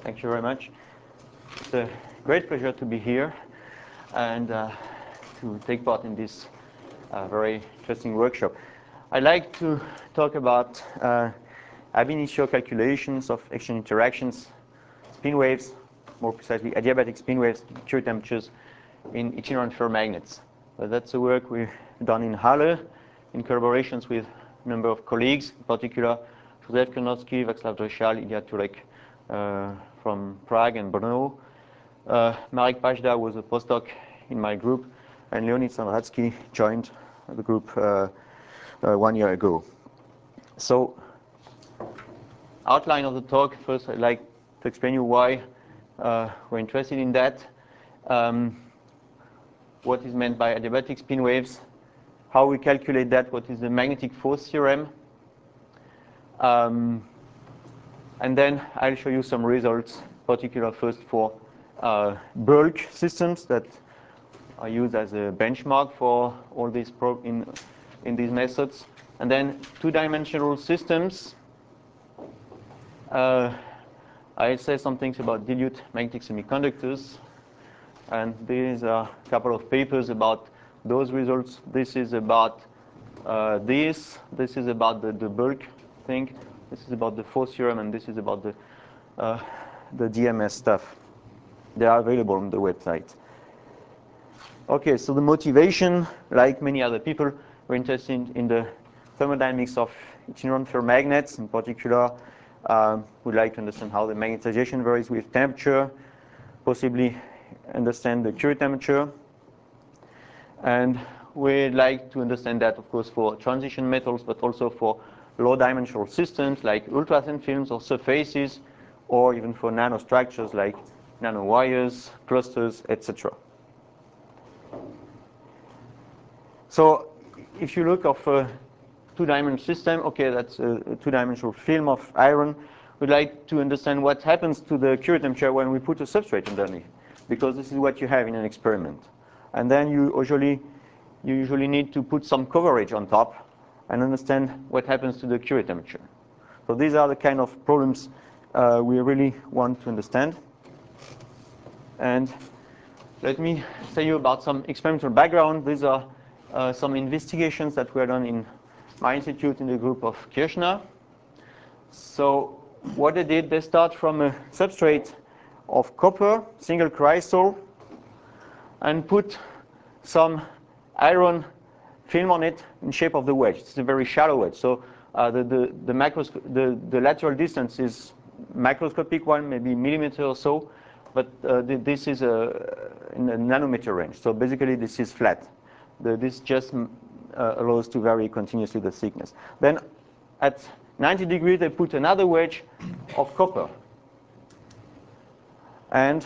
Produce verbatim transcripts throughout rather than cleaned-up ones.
Thank you very much. It's a great pleasure to be here and uh, to take part in this uh, very interesting workshop. I'd like to talk about uh, ab initio calculations of exchange interactions, spin waves, more precisely adiabatic spin waves, Curie temperatures in itinerant ferromagnets. So that's the work we've done in Halle in collaborations with a number of colleagues, in particular Josef Krnowski, Václav Drechal, Ilya Turek uh, from Prague and Brno. Uh, Marek Pajda was a postdoc in my group, and Leonid Sandratsky joined the group uh, uh, one year ago. So, outline of the talk. First, I'd like to explain you why uh, we're interested in that. Um, what is meant by adiabatic spin waves, how we calculate that, what is the magnetic force theorem. Um, and then I'll show you some results, particular first for uh, bulk systems that are used as a benchmark for all these pro in, in these methods. And then two-dimensional systems. Uh, I'll say some things about dilute magnetic semiconductors. And these are a couple of papers about those results. This is about uh, this. This is about the, the bulk thing. This is about the force theorem, and this is about the, uh, the D M S stuff. They are available on the website. OK, so the motivation, like many other people, we're interested in the thermodynamics of itinerant ferromagnets. In particular, um, we'd like to understand how the magnetization varies with temperature, possibly understand the Curie temperature. And we'd like to understand that, of course, for transition metals, but also for low-dimensional systems like ultra-thin films or surfaces, or even for nanostructures like nanowires, clusters, et cetera. So if you look of a two-dimensional system, OK, that's a two-dimensional film of iron. We'd like to understand what happens to the Curie temperature when we put a substrate underneath, because this is what you have in an experiment. And then you usually, you usually need to put some coverage on top and understand what happens to the Curie temperature. So these are the kind of problems uh, we really want to understand. And let me tell you about some experimental background. These are uh, some investigations that were done in my institute in the group of Kirchner. So what they did, they start from a substrate of copper, single crystal, and put some iron film on it in shape of the wedge. It's a very shallow wedge. So uh, the, the, the, the, the lateral distance is macroscopic one, maybe millimeter or so. But uh, th this is a, in a nanometer range. So basically, this is flat. The, this just uh, allows to vary continuously the thickness. Then at ninety degrees, they put another wedge of copper. And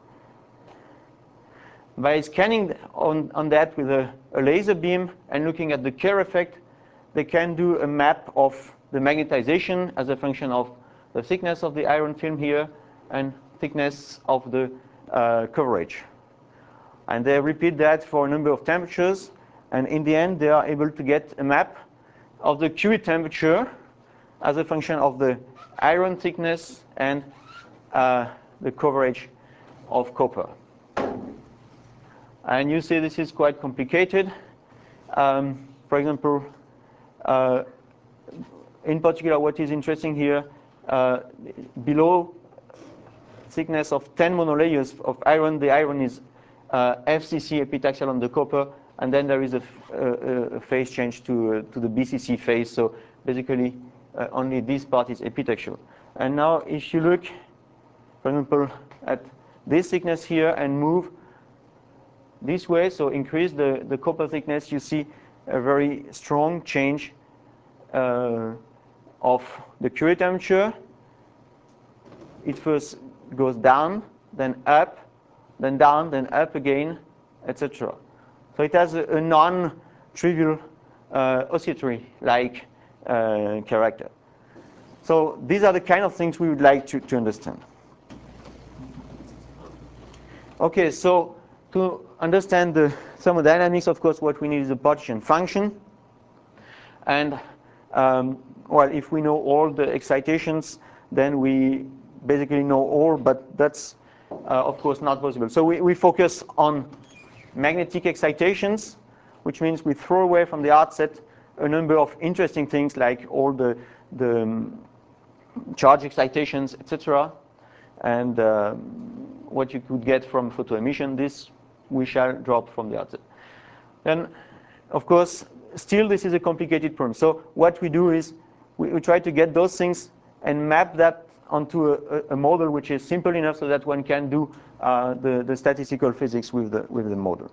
by scanning on, on that with a, a laser beam and looking at the Kerr effect, they can do a map of the magnetization as a function of the thickness of the iron film here and thickness of the uh, coverage. And they repeat that for a number of temperatures. And in the end, they are able to get a map of the Curie temperature as a function of the iron thickness and uh, the coverage of copper. And you see this is quite complicated. Um, for example, uh, in particular, what is interesting here, uh, below thickness of ten monolayers of iron, the iron is uh, F C C epitaxial on the copper, and then there is a, a, a phase change to, uh, to the B C C phase. So basically, uh, only this part is epitaxial. And now, if you look, for example, at this thickness here and move this way, so increase the, the copper thickness, you see a very strong change uh, of the Curie temperature. It first goes down, then up, then down, then up again, et cetera. So it has a, a non-trivial uh, oscillatory-like uh, character. So these are the kind of things we would like to, to understand. OK, so to understand the thermodynamics, of course, what we need is a partition function. And um, well, if we know all the excitations, then we basically know all, but that's uh, of course not possible. So we, we focus on magnetic excitations, which means we throw away from the outset a number of interesting things like all the, the um, charge excitations, et cetera, and uh, what you could get from photoemission. This we shall drop from the outset. Then, of course, still this is a complicated problem. So what we do is we, we try to get those things and map that onto a, a model which is simple enough so that one can do uh, the, the statistical physics with the, with the model.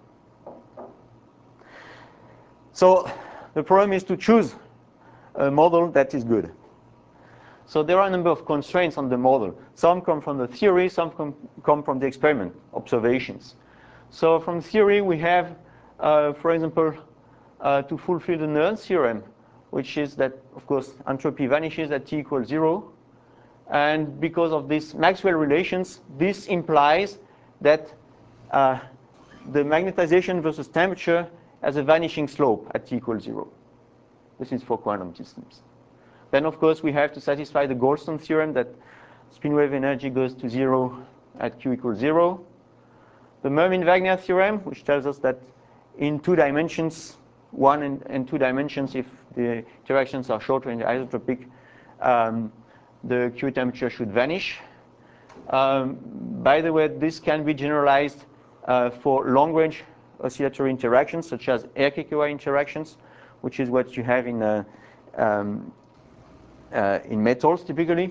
So the problem is to choose a model that is good. So there are a number of constraints on the model. Some come from the theory, some come, come from the experiment, observations. So from theory, we have, uh, for example, uh, to fulfill the Nernst theorem, which is that, of course, entropy vanishes at t equals zero. And because of these Maxwell relations, this implies that uh, the magnetization versus temperature has a vanishing slope at t equals zero. This is for quantum systems. Then, of course, we have to satisfy the Goldstone theorem that spin wave energy goes to zero at q equals zero. The Mermin-Wagner theorem, which tells us that in two dimensions, one and, and two dimensions, if the interactions are shorter in the isotropic, um, the Q temperature should vanish. Um, by the way, this can be generalized uh, for long-range oscillatory interactions, such as R K K Y interactions, which is what you have in uh, um, uh, in metals typically.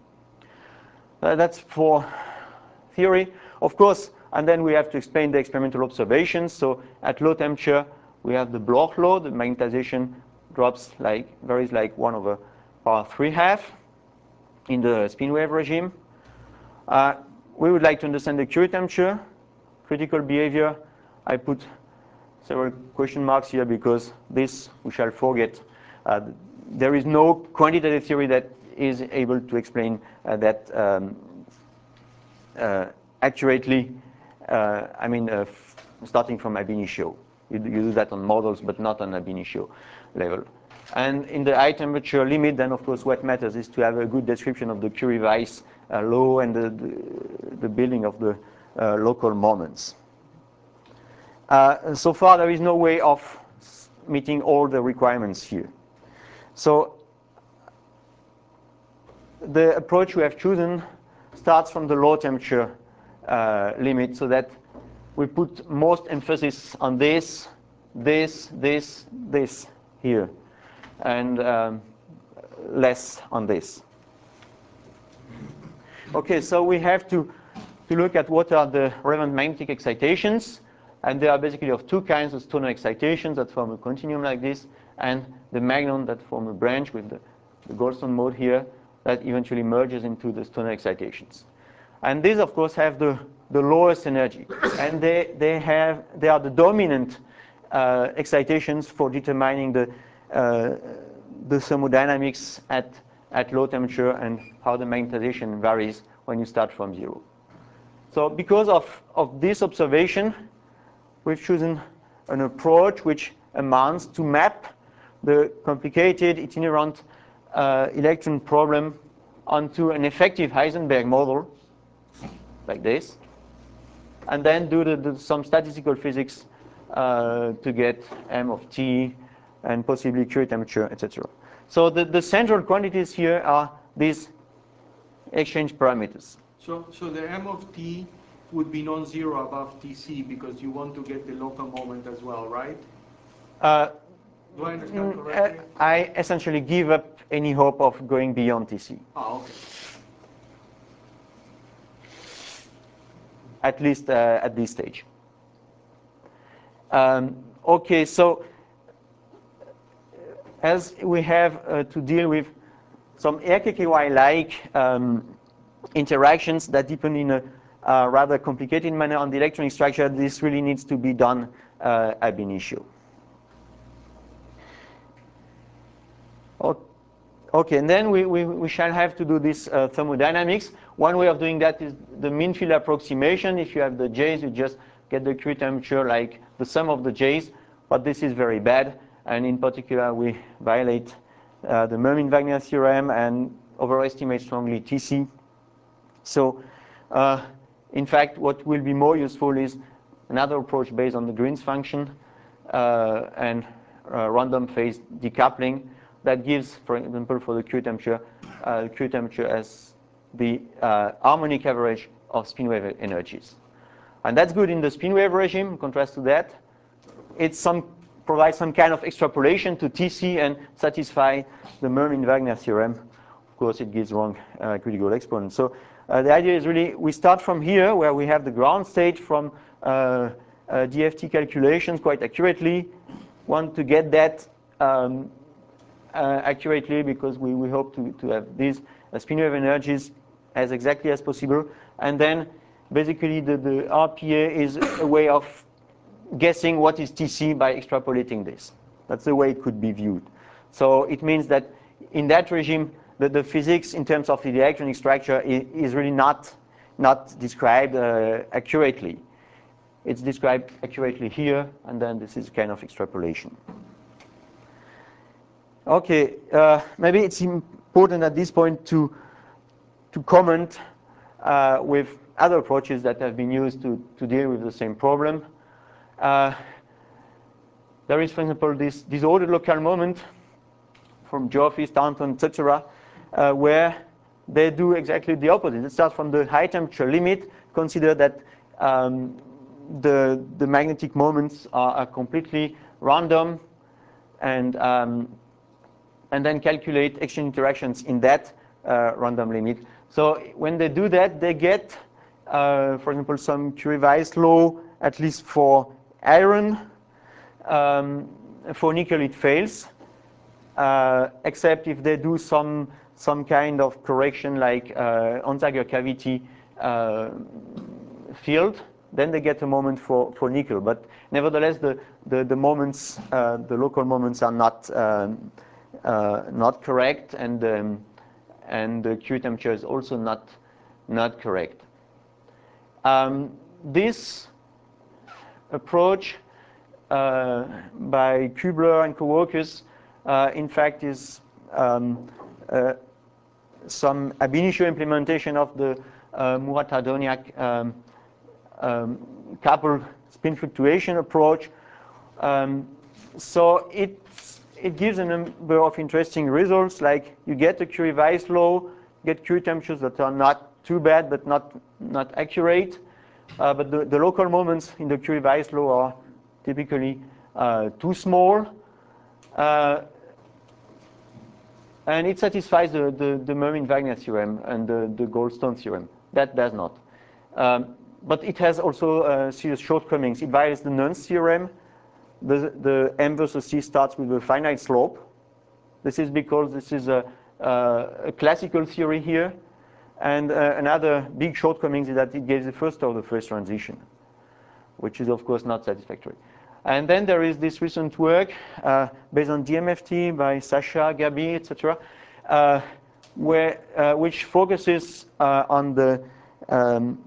Uh, that's for theory, of course. And then we have to explain the experimental observations. So at low temperature, we have the Bloch law. The magnetization drops like varies like one over power three half in the spin wave regime. Uh, we would like to understand the Curie temperature, critical behavior. I put several question marks here because this we shall forget. Uh, there is no quantitative theory that is able to explain uh, that um, uh, accurately. Uh, I mean, uh, starting from ab initio. You, you do that on models, but not on ab initio level. And in the high temperature limit, then of course what matters is to have a good description of the Curie-Weiss uh, law and the, the, the building of the uh, local moments. Uh, so far, there is no way of meeting all the requirements here. So the approach we have chosen starts from the low temperature uh, limit, so that we put most emphasis on this, this, this, this here, and um, less on this. Okay, so we have to, to look at what are the relevant magnetic excitations. And they are basically of two kinds: of Stoner excitations that form a continuum like this, and the magnon that form a branch with the, the Goldstone mode here that eventually merges into the Stoner excitations. And these, of course, have the, the lowest energy. And they, they, have, they are the dominant uh, excitations for determining the, uh, the thermodynamics at, at low temperature and how the magnetization varies when you start from zero. So because of, of this observation, we've chosen an approach which amounts to map the complicated itinerant uh, electron problem onto an effective Heisenberg model, like this, and then do the, the, some statistical physics uh, to get M of T and possibly Curie temperature, et cetera. So the, the central quantities here are these exchange parameters. So, so the M of T would be non-zero above T C because you want to get the local moment as well, right? Uh, Do I understand correctly? Uh, I essentially give up any hope of going beyond T C. Ah, okay. At least uh, at this stage. Um, okay, so as we have uh, to deal with some R K K Y-like um, interactions that depend in a uh, rather complicated manner on the electronic structure, this really needs to be done uh, ab initio. Okay, and then we, we, we shall have to do this uh, thermodynamics. One way of doing that is the mean field approximation. If you have the J's, you just get the Curie temperature like the sum of the J's, but this is very bad. And in particular, we violate uh, the Mermin-Wagner theorem and overestimate strongly T C. So uh, in fact, what will be more useful is another approach based on the Green's function uh, and uh, random phase decoupling that gives, for example, for the Curie temperature, uh, Curie temperature as the uh, harmonic average of spin wave energies. And that's good in the spin wave regime. In contrast to that, it some, provides some kind of extrapolation to T C and satisfy the Mermin-Wagner theorem. Of course, it gives wrong uh, critical exponents. So uh, the idea is really we start from here, where we have the ground state from uh, uh, D F T calculations quite accurately. Want to get that um, uh, accurately because we, we hope to, to have these uh, spin wave energies as exactly as possible. And then basically the, the R P A is a way of guessing what is T C by extrapolating this. That's the way it could be viewed. So it means that in that regime, the, the physics in terms of the electronic structure is, is really not, not described uh, accurately. It's described accurately here, and then this is kind of extrapolation. Okay, uh, maybe it's important at this point to, to comment uh, with other approaches that have been used to, to deal with the same problem. Uh, there is, for example, this disordered local moment from Geoffrey, Stanton, et cetera, uh, where they do exactly the opposite. It starts from the high temperature limit, consider that um, the, the magnetic moments are, are completely random, and, um, and then calculate exchange interactions in that uh, random limit. So when they do that, they get, uh, for example, some Curie-Weiss law, at least for iron. Um, for nickel, it fails, uh, except if they do some some kind of correction, like uh, Onsager cavity uh, field. Then they get a moment for for nickel. But nevertheless, the the, the moments, uh, the local moments, are not um, uh, not correct, and um, and the Curie temperature is also not not correct. Um, this approach uh, by Kübler and co-workers, uh, in fact, is um, uh, some ab initio implementation of the uh, Murat-Tardoniak um, um, coupled spin fluctuation approach. Um, so it it gives a number of interesting results, like you get a Curie-Weiss law, get Curie temperatures that are not too bad but not not accurate. Uh, but the, the local moments in the Curie-Weiss law are typically uh, too small. Uh, and it satisfies the, the, the Mermin-Wagner theorem and the, the Goldstone theorem. That does not. Um, but it has also uh, serious shortcomings. It violates the Nernst theorem. The, the M versus C starts with a finite slope. This is because this is a, uh, a classical theory here. And uh, another big shortcoming is that it gives the first order phase transition, which is, of course, not satisfactory. And then there is this recent work uh, based on D M F T by Sasha, Gabi, et cetera, uh, where uh, which focuses uh, on the um,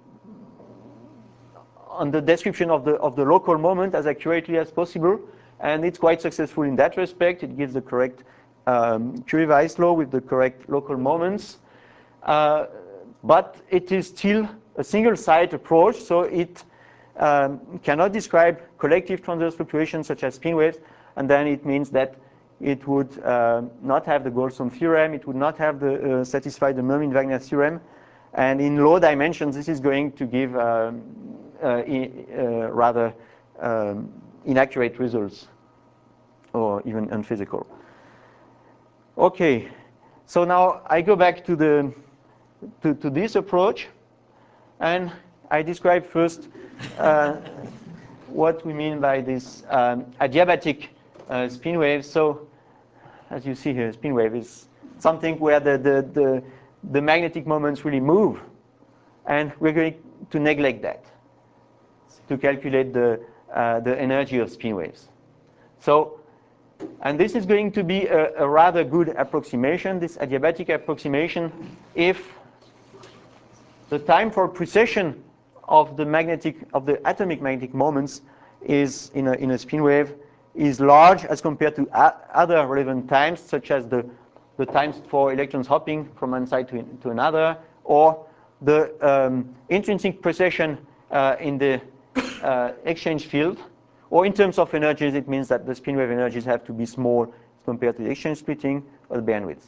on the description of the of the local moment as accurately as possible, and it's quite successful in that respect. It gives the correct um, Curie-Weiss law with the correct local moments. Uh, but it is still a single-site approach, so it um, cannot describe collective transverse fluctuations such as spin waves, and then it means that it would uh, not have the Goldstone theorem, it would not have the uh, satisfy the Mermin-Wagner theorem, and in low dimensions, this is going to give um, uh, in, uh, rather um, inaccurate results, or even unphysical. Okay, so now I go back to the To, to this approach, and I describe first uh, what we mean by this um, adiabatic uh, spin wave. So, as you see here, spin wave is something where the, the, the, the magnetic moments really move, and we're going to neglect that to calculate the, uh, the energy of spin waves. So, and this is going to be a, a rather good approximation, this adiabatic approximation, if the time for precession of the magnetic of the atomic magnetic moments is in a in a spin wave is large as compared to other relevant times, such as the the times for electrons hopping from one side to to another, or the um, intrinsic precession uh, in the uh, exchange field, or in terms of energies, it means that the spin wave energies have to be small compared to the exchange splitting or the bandwidth.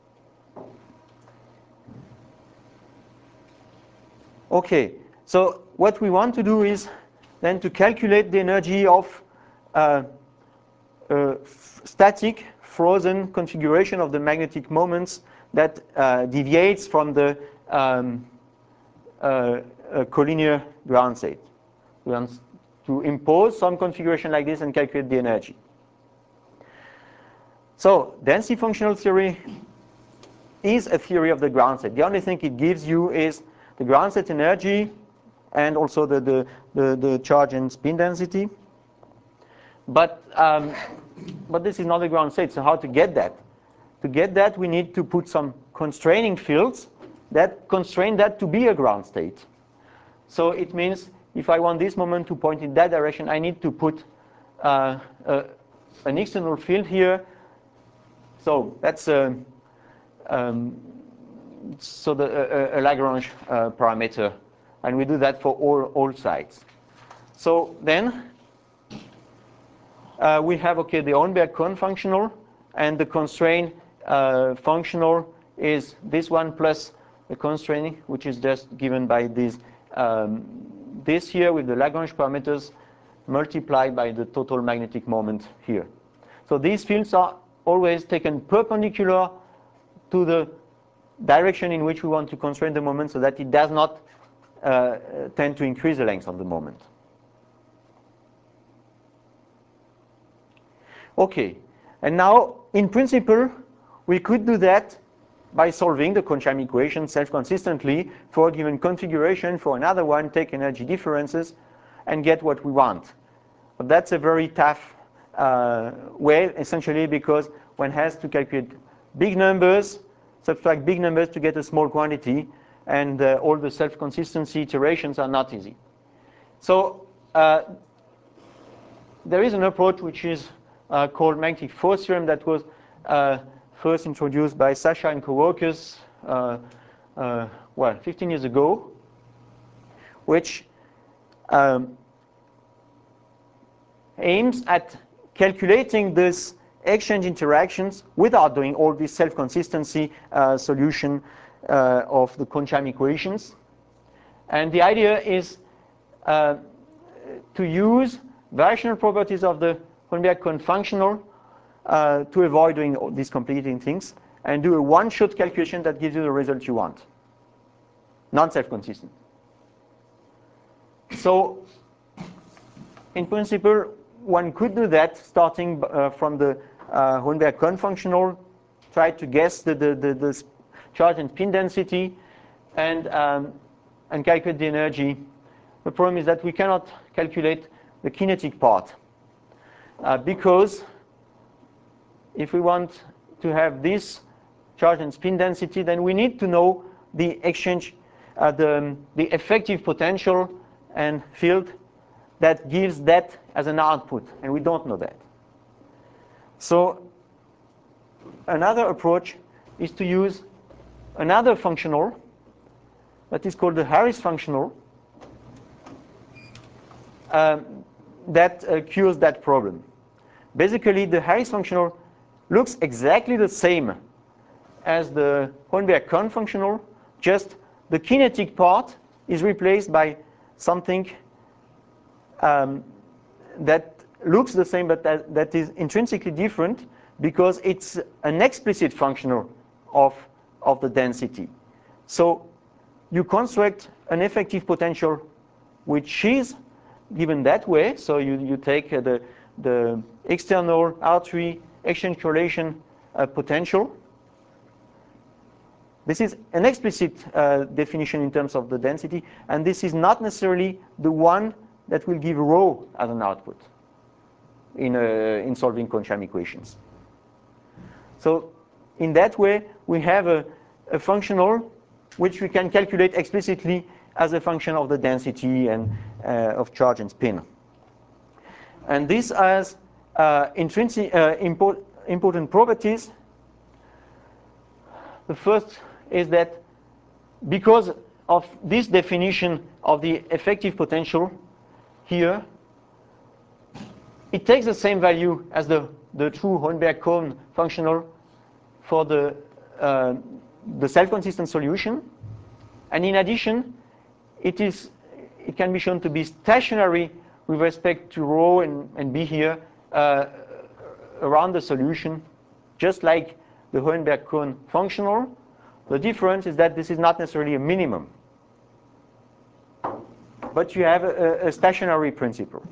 Okay, so what we want to do is then to calculate the energy of uh, a static frozen configuration of the magnetic moments that uh, deviates from the um, uh, collinear ground state. We want to impose some configuration like this and calculate the energy. So density functional theory is a theory of the ground state. The only thing it gives you is the ground state energy and also the, the, the, the charge and spin density. But, um, but this is not the ground state, so how to get that? To get that, we need to put some constraining fields that constrain that to be a ground state. So it means if I want this moment to point in that direction, I need to put uh, uh, an external field here. So that's a, um, so the, a, a Lagrange uh, parameter, and we do that for all, all sides. So then uh, we have, okay, the Hornberg-Kohn functional, and the constraint uh, functional is this one plus the constraining, which is just given by this, um, this here with the Lagrange parameters multiplied by the total magnetic moment here. So these fields are always taken perpendicular to the direction in which we want to constrain the moment so that it does not uh, tend to increase the length of the moment. Okay, and now in principle we could do that by solving the Kohn-Sham equation self-consistently for a given configuration, for another one, take energy differences and get what we want. But that's a very tough uh, way, essentially, because one has to calculate big numbers, subtract big numbers to get a small quantity, and uh, all the self-consistency iterations are not easy. So uh, there is an approach which is uh, called magnetic force theorem that was uh, first introduced by Sasha and co-workers, uh, uh, well, fifteen years ago, which um, aims at calculating this exchange interactions without doing all this self-consistency uh, solution uh, of the Kohn-Sham equations. And the idea is uh, to use variational properties of the Hornberg-Kohn functional uh, to avoid doing all these complicating things and do a one-shot calculation that gives you the result you want, non-self-consistent. So in principle, one could do that starting uh, from the uh, Hornberg-Kohn functional, try to guess the, the, the, the charge and spin density, and, um, and calculate the energy. The problem is that we cannot calculate the kinetic part uh, because if we want to have this charge and spin density, then we need to know the exchange, uh, the, the effective potential and field that gives that as an output, and we don't know that. So another approach is to use another functional that is called the Harris functional um, that uh, cures that problem. Basically, the Harris functional looks exactly the same as the Hornberg-Kohn functional, just the kinetic part is replaced by something um, that looks the same but that, that is intrinsically different because it's an explicit functional of, of the density. So you construct an effective potential which is given that way. So you, you take uh, the, the external R three exchange correlation uh, potential. This is an explicit uh, definition in terms of the density, and this is not necessarily the one that will give rho as an output in, uh, in solving Kohn-Sham equations. So in that way, we have a, a functional which we can calculate explicitly as a function of the density and uh, of charge and spin. And this has uh, intrinsic uh, import, important properties. The first is that because of this definition of the effective potential here, it takes the same value as the, the true Hohenberg-Kohn functional for the, uh, the self-consistent solution. And in addition, it, is, it can be shown to be stationary with respect to rho and, and B here uh, around the solution, just like the Hohenberg-Kohn functional. The difference is that this is not necessarily a minimum, but you have a, a stationary principle.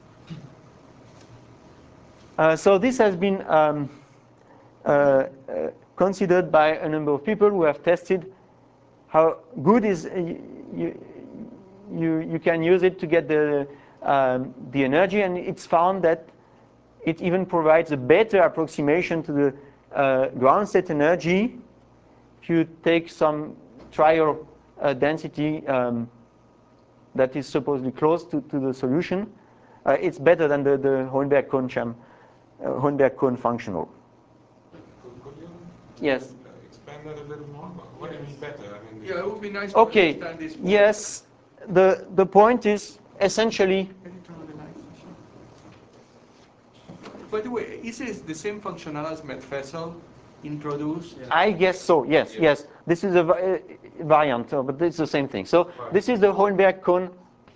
Uh, so this has been um, uh, uh, considered by a number of people who have tested how good is uh, you, you, you can use it to get the, um, the energy, and it's found that it even provides a better approximation to the uh, ground state energy if you take some trial uh, density um, that is supposedly close to, to the solution. Uh, it's better than the, the Hohenberg-Kohn sham, uh, Hohenberg-Kohn functional. Could you Yes. uh, expand that a little more? What do you mean better? I mean, Yeah, it would be nice Okay. to understand this more. Yes. The the point is essentially. Can you turn on the light? By the way, is it the same functional as Medfessel introduced? Yeah. I guess so. Yes. Yes. yes. This is a uh, variant, uh, but it's the same thing. So this is the Hohenberg-Kohn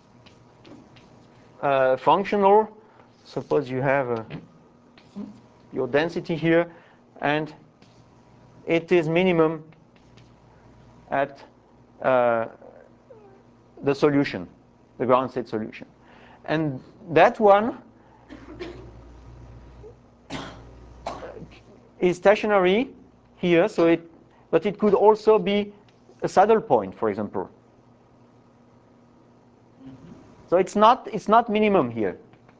uh, functional. Suppose you have uh, your density here, and it is minimum at uh, the solution, the ground state solution. And that one is stationary here, so it, but it could also be a saddle point, for example. So it's not, it's not minimum here.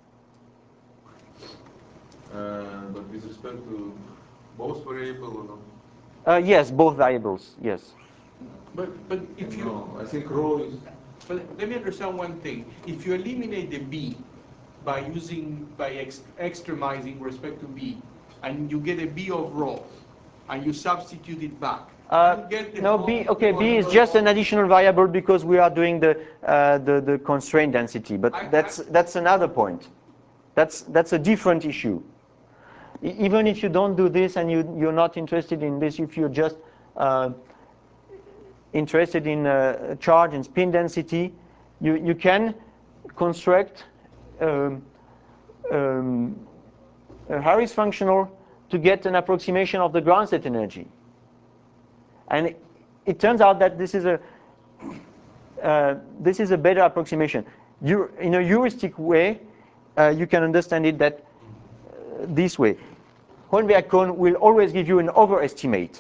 uh, but with respect to both variable or not? Uh, yes, both variables, yes. But, but if you... No, I think rho is... But let me understand one thing. If you eliminate the B by using, by ex extremizing with respect to B, and you get a B of rho, and you substitute it back, Uh, you get the no, whole B, okay, B is whole- just an additional variable because we are doing the, uh, the, the constraint density, but I- that's, I- that's another point. That's, that's a different issue. E- even if you don't do this and you, you're not interested in this, if you're just uh, interested in uh, charge and spin density, you, you can construct um, um, a Harris functional to get an approximation of the ground state energy. And it, it turns out that this is a uh, this is a better approximation. You, in a heuristic way, uh, you can understand it that uh, this way. Hohenberg-Kohn will always give you an overestimate.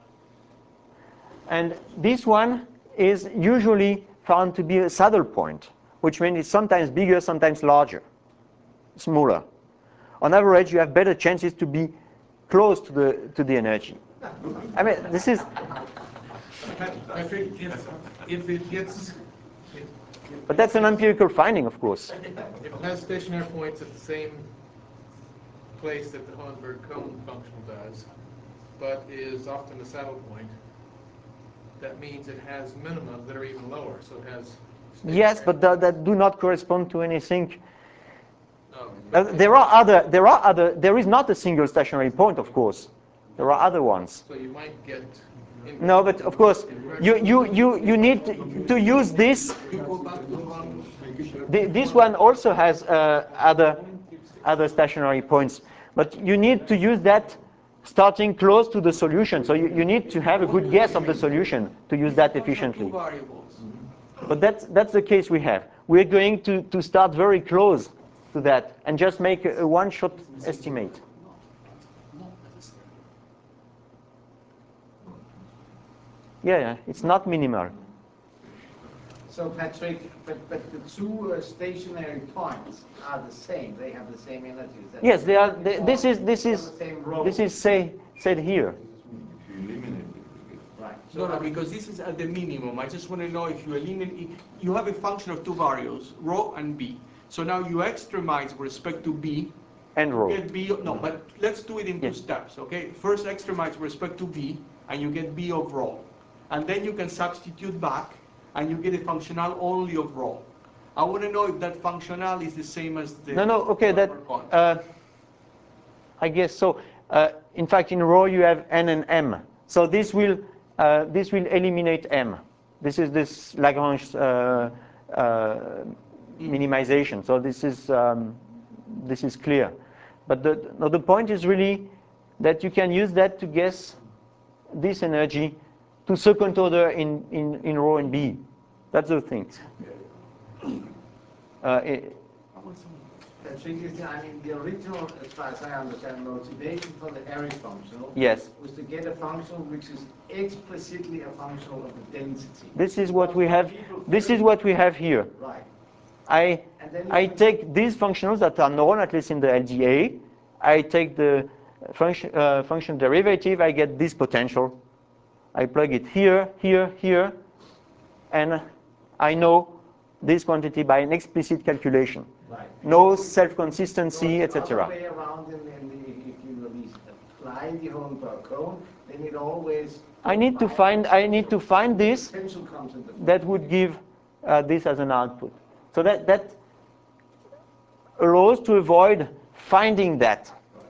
And this one is usually found to be a saddle point, which means it's sometimes bigger, sometimes larger, smaller. On average, you have better chances to be close to the to the energy. I mean, this is. I think if, if it gets, But that's an empirical finding, of course. if it has stationary points at the same place that the Hohenberg-Kohn functional does, but is often a saddle point, that means it has minima that are even lower, so it has... Yes, but that, that do not correspond to anything. No, Uh, there are other, there are other, there is not a single stationary point, of course. There are other ones. So you might get... No, but of course, you, you, you, you need to, to use this. The, this one also has uh, other, other stationary points, but you need to use that starting close to the solution. So you, you need to have a good guess of the solution to use that efficiently. But that's, that's the case we have. We're going to, to start very close to that and just make a, a one-shot estimate. Yeah, yeah, it's not minimal. So Patrick, but, but the two uh, stationary points are the same. They have the same energy. Is that Yes, they are. They, this is this They is have the same rho. this is say said here. If you eliminate it, Right. No, no, because this is at the minimum. I just want to know if you eliminate, you have a function of two variables, rho and b. So now you extremize with respect to b. And you rho. Get b. No, but let's do it in two Yes. steps, okay? First extremize with respect to b, and you get b of rho. And then you can substitute back, and you get a functional only of rho. I want to know if that functional is the same as the No, no, okay, that, Hilbert constant. uh, I guess so. Uh, in fact, in rho you have n and m. So this will, uh, this will eliminate m. This is this Lagrange uh, uh, minimization. So this is, um, this is clear. But the, no, the point is really that you can use that to guess this energy to second order in, in, in rho and B. That's the thing. Uh, it, The thing is, I mean, the original, as far as I understand, motivation for the Airy functional yes. was to get a functional which is explicitly a functional of the density. This is what we have. This is what we have here. Right. I I take these functionals that are known, at least in the L G A. I take the function uh, function derivative. I get this potential. I plug it here, here, here, and I know this quantity by an explicit calculation. Right. No self-consistency, So et cetera. the other way around, in, in the, if you at least apply the Hohenberg cone, then it always. I need to find. I need to find this Potential comes into that would give uh, this as an output. So that that allows to avoid finding that.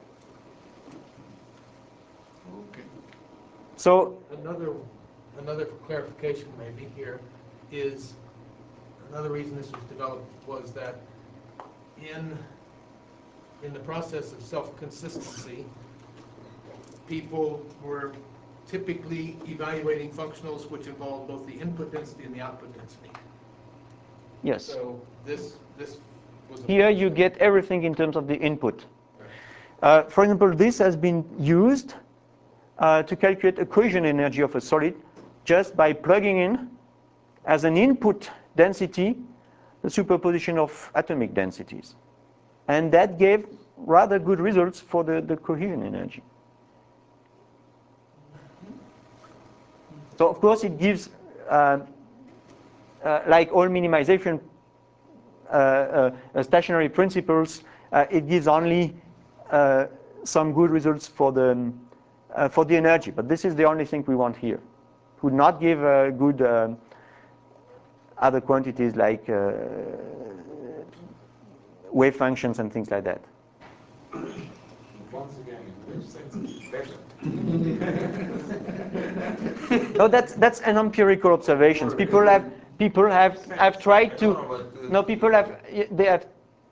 Okay. So Another, another clarification maybe here is, another reason this was developed was that in, in the process of self-consistency, people were typically evaluating functionals which involve both the input density and the output density. yes, So this, this was a here you get everything in terms of the input. Uh, for example, this has been used uh, to calculate a cohesion energy of a solid just by plugging in as an input density the superposition of atomic densities. And that gave rather good results for the, the cohesion energy. So of course it gives, uh, uh, like all minimization uh, uh, uh, stationary principles, uh, it gives only uh, some good results for the, um, uh, for the energy. But this is the only thing we want here. It would not give uh, good um, other quantities like uh, wave functions and things like that. Once again, in which sense is it better? No, that's that's an empirical observations. People have people have have tried to no people have they have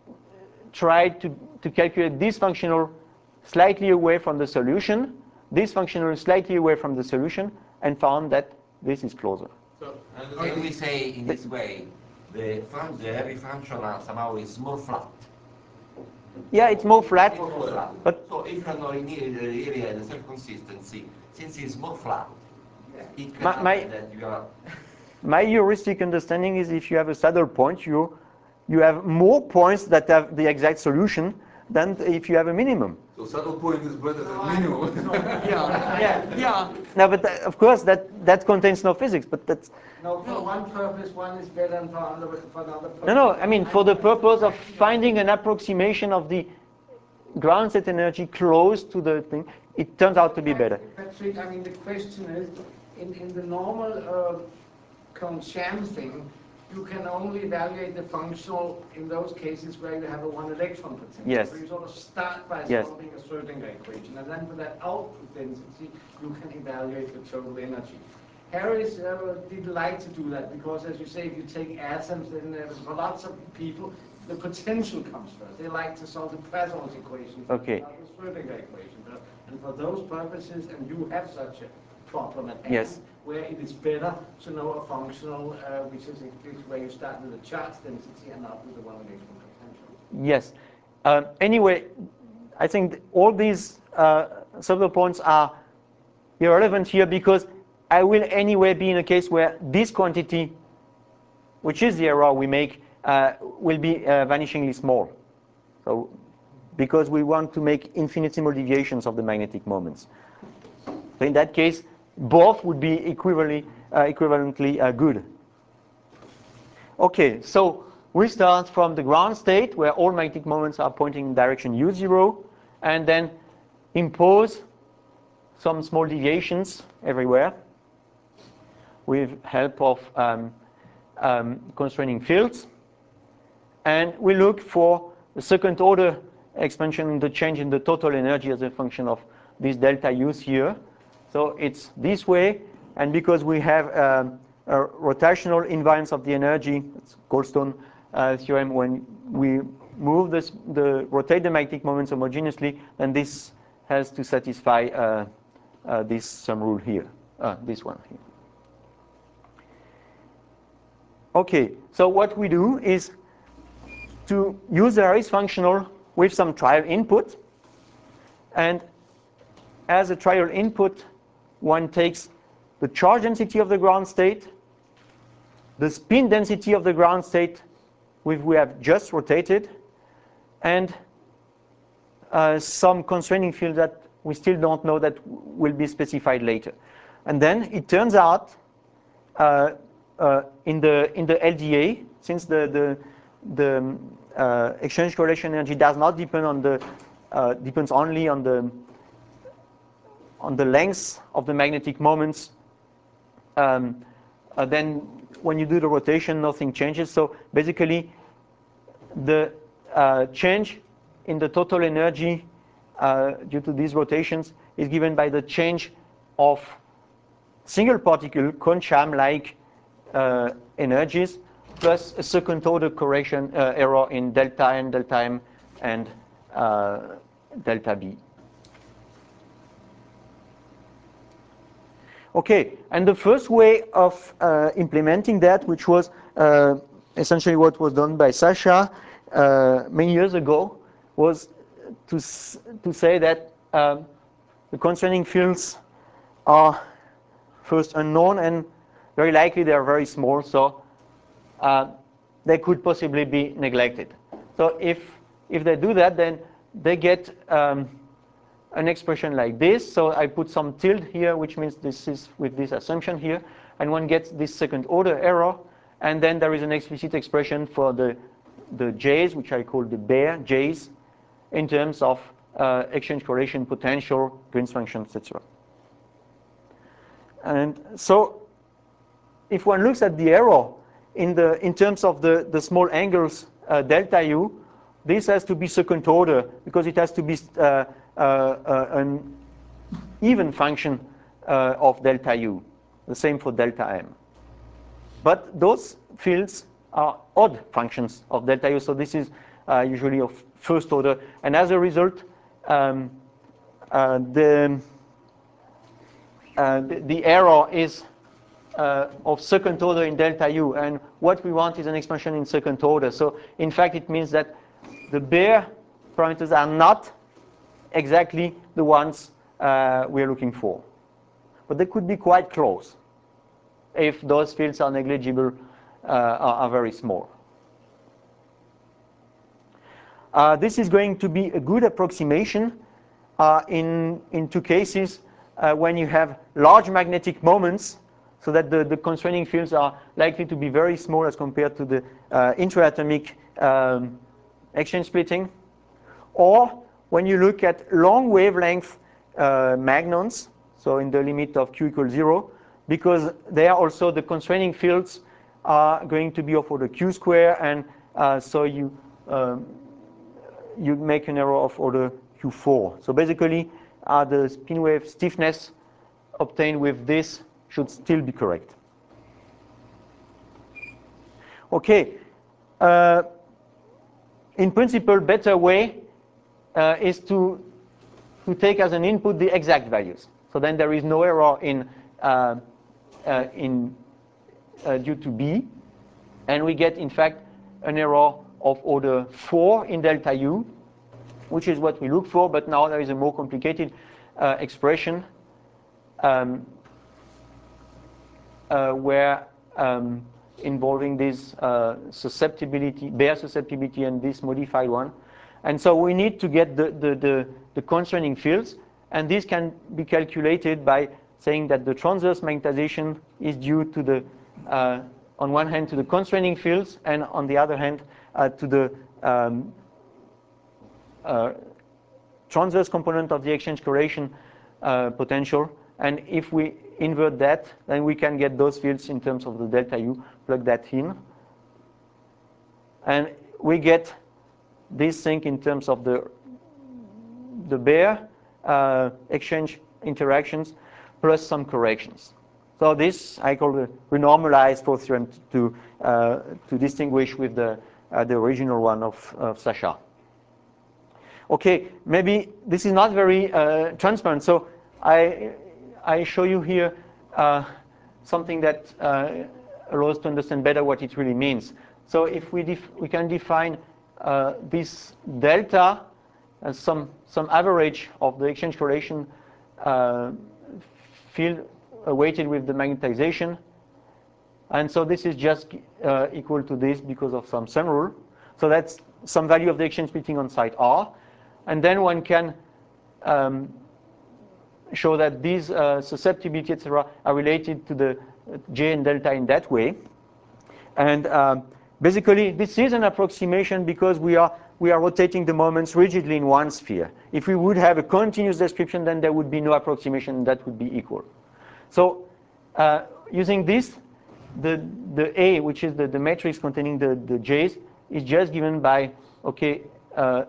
tried to to calculate this functional slightly away from the solution, this functional slightly away from the solution, and found that this is closer. So, And are then we these- say in this way, the, fun, the every function uh, somehow is more flat. Yeah, it's more flat, More flat. but So if you are not in the area the self-consistency, since it's more flat, it can My- happen my- that you are. my heuristic understanding is if you have a saddle point, you you have more points that have the exact solution than if you have a minimum. So saddle point is better than minimum. Yeah, Yeah. yeah. No, but that, of course that that contains no physics. But that's No, for one purpose, one is better than for another, for another purpose. no, no. I mean, for the purpose of finding an approximation of the ground state energy close to the thing, it turns out to be better. Patrick, I mean, the question is, in, in the normal uh, Cone-Sham thing, you can only evaluate the functional in those cases where you have a one electron potential. Yes. So you sort of start by Yes. solving a Schrödinger equation, and then for that output density, you can evaluate the total energy. Harris uh, didn't like to do that because, as you say, if you take atoms, then uh, for lots of people, the potential comes first. They like to solve the Poisson's equation, Okay. not the Schrödinger equation. And for those purposes, and you have such a problem at hand, Yes. where it is better to know a functional, uh, which is is where you start with a charge density and not with the one electron potential. Yes. Um, anyway, I think th- all these uh, several points are irrelevant here because I will anyway be in a case where this quantity, which is the error we make, uh, will be uh, vanishingly small. So, because we want to make infinitesimal deviations of the magnetic moments. So in that case, both would be equivalently, uh, equivalently uh, good. Okay, so we start from the ground state where all magnetic moments are pointing in direction u zero, and then impose some small deviations everywhere with help of um, um, constraining fields. And we look for the second order expansion in the change in the total energy as a function of these delta U's here. So it's this way, and because we have um, a rotational invariance of the energy, it's Goldstone uh, theorem, when we move this, the rotate the magnetic moments homogeneously, then this has to satisfy uh, uh, this sum rule here, uh, this one here. Okay, so what we do is to use the Harris functional with some trial input, and as a trial input, one takes the charge density of the ground state, the spin density of the ground state, which we have just rotated, and uh, some constraining field that we still don't know that will be specified later. And then it turns out uh, uh, in the in the L D A, since the the the uh, exchange correlation energy does not depend on the uh, depends only on the on the length of the magnetic moments, um, uh, then when you do the rotation, nothing changes. So basically, the uh, change in the total energy uh, due to these rotations is given by the change of single particle quantum-like uh, energies plus a second order correction uh, error in delta n, delta m, and uh, delta b. Okay, and the first way of uh, implementing that, which was uh, essentially what was done by Sasha uh, many years ago, was to, s to say that um, the constraining fields are first unknown, and very likely they are very small, so uh, they could possibly be neglected. So if, if they do that, then they get um, an expression like this. So I put some tilde here, which means this is with this assumption here, and one gets this second order error, and then there is an explicit expression for the, the J's, which I call the bare J's, in terms of uh, exchange correlation potential, Green's function, et cetera. And so if one looks at the error in, the, in terms of the, the small angles uh, delta U, this has to be second order because it has to be uh, uh, uh, an even function uh, of delta U. The same for delta M. But those fields are odd functions of delta U, so this is uh, usually of first order. And as a result, um, uh, the, uh, the, the error is uh, of second order in delta U. And what we want is an expansion in second order. So in fact, it means that the bare parameters are not exactly the ones uh, we're looking for. But they could be quite close if those fields are negligible, uh, are, are very small. Uh, this is going to be a good approximation uh, in, in two cases uh, when you have large magnetic moments, so that the, the constraining fields are likely to be very small as compared to the uh, intraatomic um, exchange splitting. Or when you look at long wavelength uh, magnons, so in the limit of q equals zero, because there also the constraining fields are going to be of order q square, and uh, so you um, you make an error of order q four. So basically, uh, the spin wave stiffness obtained with this should still be correct. Okay. Uh, in principle, better way uh, is to to take as an input the exact values. So then there is no error in uh, uh, in uh, due to B, and we get in fact an error of order four in delta U, which is what we look for. But now there is a more complicated uh, expression um, uh, where um, involving this uh, susceptibility, bare susceptibility, and this modified one. And so we need to get the, the, the, the constraining fields, and this can be calculated by saying that the transverse magnetization is due to the, uh, on one hand, to the constraining fields, and on the other hand, uh, to the um, uh, transverse component of the exchange correlation uh, potential. And if we invert that, then we can get those fields in terms of the delta U plus plug that in. And we get this thing in terms of the, the bare uh, exchange interactions plus some corrections. So this I call the renormalized Faux theorem to, uh, to distinguish with the, uh, the original one of, of Sachar. Okay, maybe this is not very uh, transparent, so I, I show you here uh, something that uh, allows to understand better what it really means. So if we, def we can define uh, this delta as some, some average of the exchange correlation uh, field weighted with the magnetization. And so this is just uh, equal to this because of some sum rule. So that's some value of the exchange splitting on site R. And then one can um, show that these uh, susceptibility, et cetera, are related to the J and delta in that way. And um, basically, this is an approximation because we are we are rotating the moments rigidly in one sphere. If we would have a continuous description, then there would be no approximation that would be equal. So uh, using this, the the A, which is the, the matrix containing the, the J's, is just given by, okay, uh,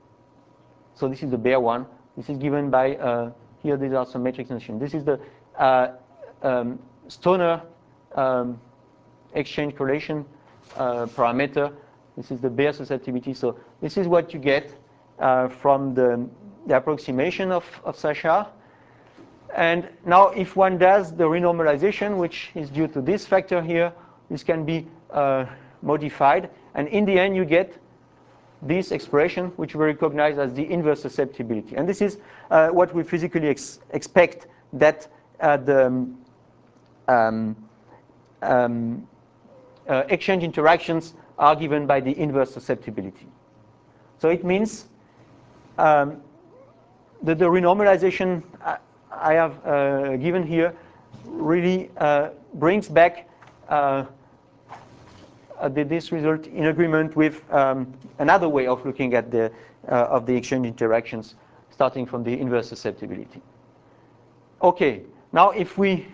so this is the bare one. This is given by, uh, here these are some matrix notation. This is the uh, um, Stoner um, exchange correlation uh, parameter. This is the bare susceptibility. So this is what you get uh, from the, the approximation of, of Sachar. And now if one does the renormalization, which is due to this factor here, this can be uh, modified. And in the end, you get this expression, which we recognize as the inverse susceptibility. And this is uh, what we physically ex expect, that uh, the um, um, uh, exchange interactions are given by the inverse susceptibility. So it means um, that the renormalization I, I have uh, given here really uh, brings back uh, uh, this result in agreement with um, another way of looking at the uh, of the exchange interactions, starting from the inverse susceptibility. Okay, now if we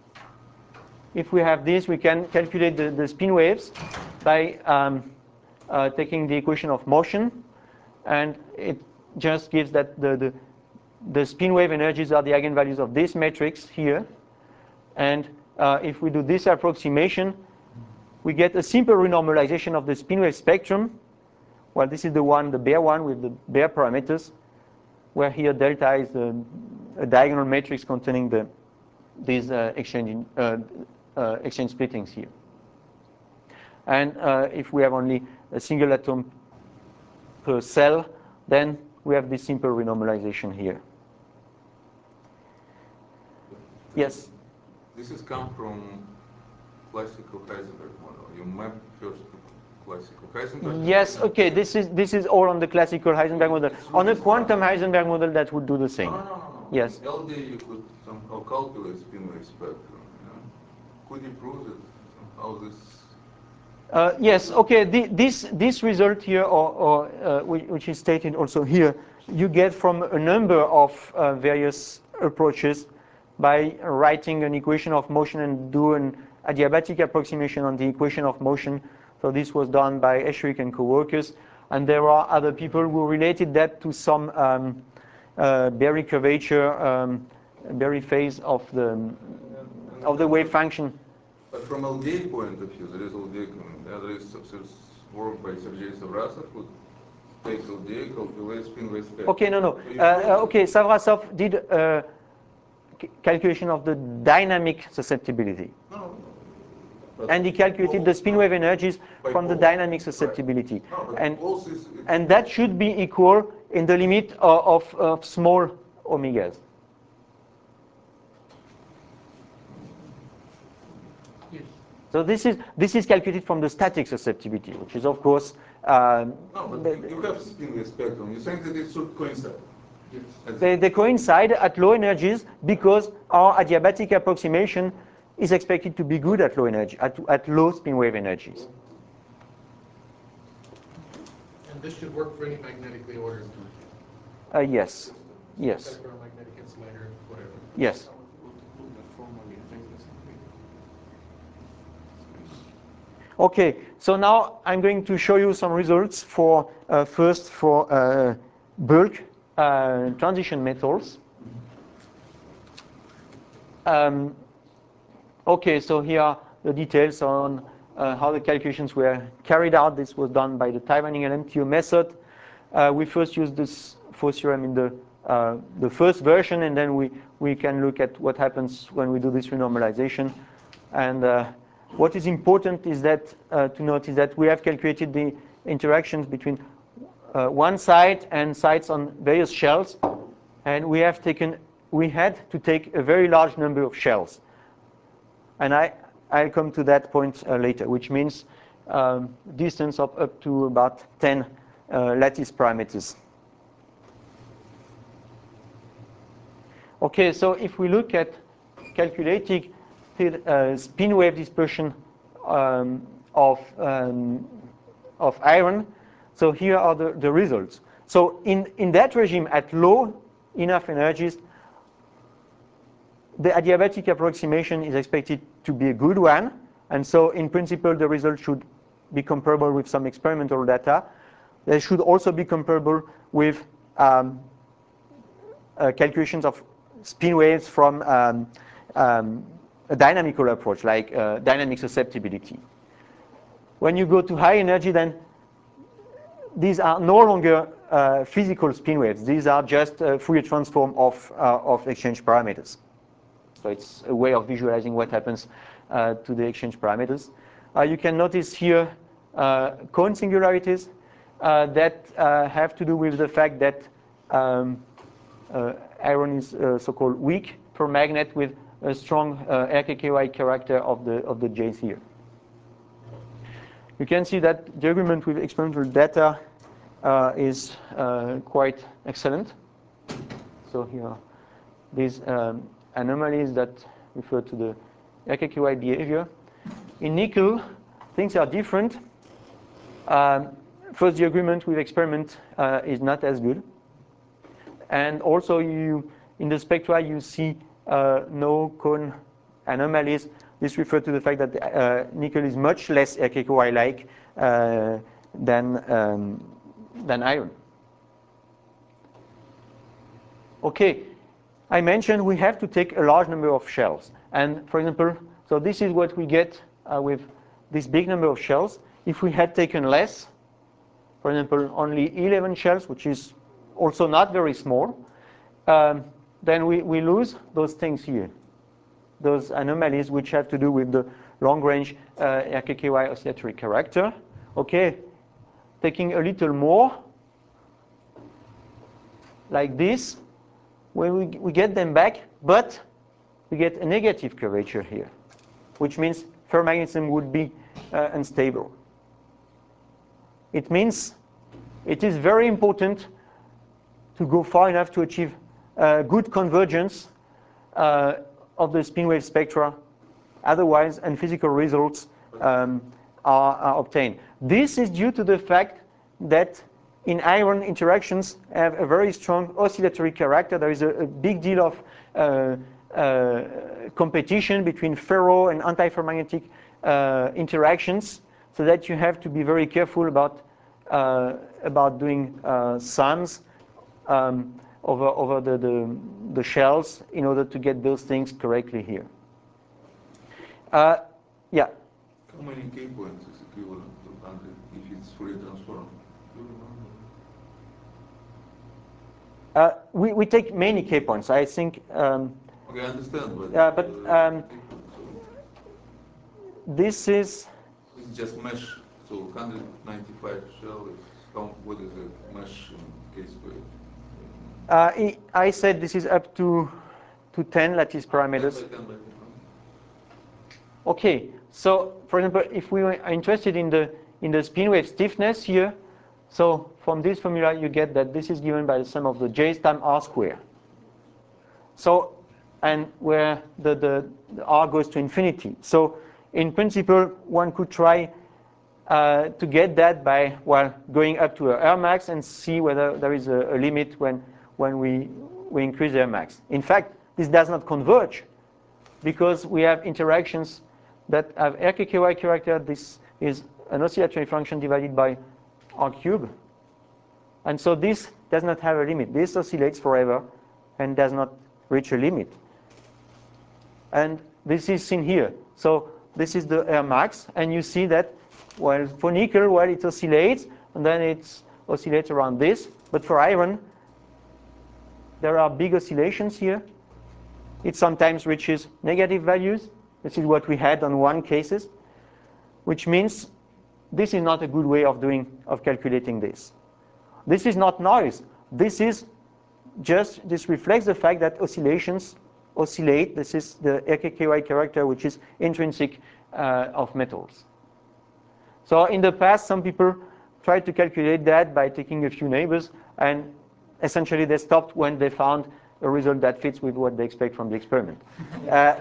if we have this, we can calculate the, the spin waves by um, uh, taking the equation of motion, and it just gives that the, the the spin wave energies are the eigenvalues of this matrix here. And uh, if we do this approximation, we get a simple renormalization of the spin wave spectrum. Well, this is the one, the bare one with the bare parameters, where here delta is a, a diagonal matrix containing the these uh, exchange uh, uh, exchange splittings here. And uh, if we have only a single atom per cell, then we have this simple renormalization here. Yes? This has come from classical Heisenberg model. You map first to classical Heisenberg. Yes, okay, this is this is all on the classical Heisenberg model. On a quantum Heisenberg model, that would do the same. No, no, no, no. Yes. L D you could somehow calculate spin wave spectrum. You know? Could you prove that somehow this? Uh, yes, okay, the, this this result here, or, or uh, which is stated also here, you get from a number of uh, various approaches by writing an equation of motion and do an adiabatic approximation on the equation of motion. So this was done by Eschrich and co-workers, and there are other people who related that to some um, uh, Berry curvature, um, Berry phase of the of the wave function. But from L D A point of view, there is L D A coming. There is work by Sergei Savrasov who takes L D A, calculates spin wave spectrum. Okay, no, no. So Uh, okay, Savrasov did uh, calculation of the dynamic susceptibility. No, no, no. And he calculated the spin wave energies from the dynamic susceptibility. No, and, is, and that should be equal in the limit of, of, of small omegas. Yes. So this is this is calculated from the static susceptibility, which is of course. Um, no, but you, you have spin wave spectrum. You think that it should coincide. Yes. They, they coincide at low energies because our adiabatic approximation is expected to be good at low energy, at, at low spin wave energies. And this should work for any magnetically ordered Uh, yes, yes, magnetic insulator, whatever. yes. Okay, so now I'm going to show you some results for uh, first for uh, bulk uh, transition metals. Um, okay, so here are the details on uh, how the calculations were carried out. This was done by the Taiwan-Engel M T O method. Uh, we first used this force theorem in the uh, the first version, and then we we can look at what happens when we do this renormalization. And uh, what is important is that uh, to note is that we have calculated the interactions between uh, one site and sites on various shells, and we have taken we had to take a very large number of shells. And I, I'll come to that point uh, later, which means um, distance of up to about ten uh, lattice parameters. Okay, so if we look at calculating the uh, spin wave dispersion um, of, um, of iron, so here are the, the results. So in, in that regime, at low enough energies, the adiabatic approximation is expected to be a good one. And so in principle, the result should be comparable with some experimental data. They should also be comparable with um, uh, calculations of spin waves from um, um, a dynamical approach, like uh, dynamic susceptibility. When you go to high energy, then these are no longer uh, physical spin waves. These are just a Fourier transform of, uh, of exchange parameters. So it's a way of visualizing what happens uh, to the exchange parameters. Uh, you can notice here uh, cone singularities uh, that uh, have to do with the fact that um, uh, iron is uh, so-called weak permagnet with a strong uh, R K K Y character of the of the J's here. You can see that the agreement with experimental data uh, is uh, quite excellent. So here are these um, anomalies that refer to the R K K Y behavior. In nickel, things are different. Um, first, the agreement with experiment uh, is not as good. And also, you in the spectra, you see uh, no cone anomalies. This refers to the fact that uh, nickel is much less R K K Y-like uh, than, um, than iron. Okay. I mentioned we have to take a large number of shells. And for example, so this is what we get uh, with this big number of shells. If we had taken less, for example, only eleven shells, which is also not very small, um, then we, we lose those things here, those anomalies which have to do with the long-range uh, R K K Y oscillatory character. Okay, taking a little more, like this, when we, we get them back, but we get a negative curvature here, which means ferromagnetism would be uh, unstable. It means it is very important to go far enough to achieve uh, good convergence uh, of the spin wave spectra. Otherwise, unphysical results um, are, are obtained. This is due to the fact that in iron, interactions have a very strong oscillatory character. There is a, a big deal of uh, uh, competition between ferro and antiferromagnetic uh, interactions, so that you have to be very careful about uh, about doing uh, sums um, over over the, the the shells in order to get those things correctly here. Uh, yeah. How many K points is equivalent to one hundred if it's Fourier transform? Uh, we, we take many K points. I think. Um, okay, I understand, but. Uh, but um, so this is. It's just mesh. So one hundred ninety-five shell is how, what is a mesh in K squared? Uh, I said this is up to to ten lattice parameters. ten by ten by ten. Okay. So, for example, if we are interested in the in the spin wave stiffness here, so from this formula you get that this is given by the sum of the J's times R square. So, and where the, the, the R goes to infinity. So, in principle, one could try uh, to get that by, well, going up to a R max and see whether there is a, a limit when, when we, we increase R max. In fact, this does not converge because we have interactions that have R K K Y character. This is an oscillatory function divided by R cube. And so this does not have a limit. This oscillates forever and does not reach a limit. And this is seen here. So this is the R max, and you see that, well, for nickel, well, it oscillates, and then it oscillates around this. But for iron, there are big oscillations here. It sometimes reaches negative values. This is what we had on one cases, which means this is not a good way of doing, of calculating this. This is not noise. This is just, this reflects the fact that oscillations oscillate. This is the R K K Y character, which is intrinsic uh, of metals. So in the past, some people tried to calculate that by taking a few neighbors, and essentially they stopped when they found a result that fits with what they expect from the experiment. uh,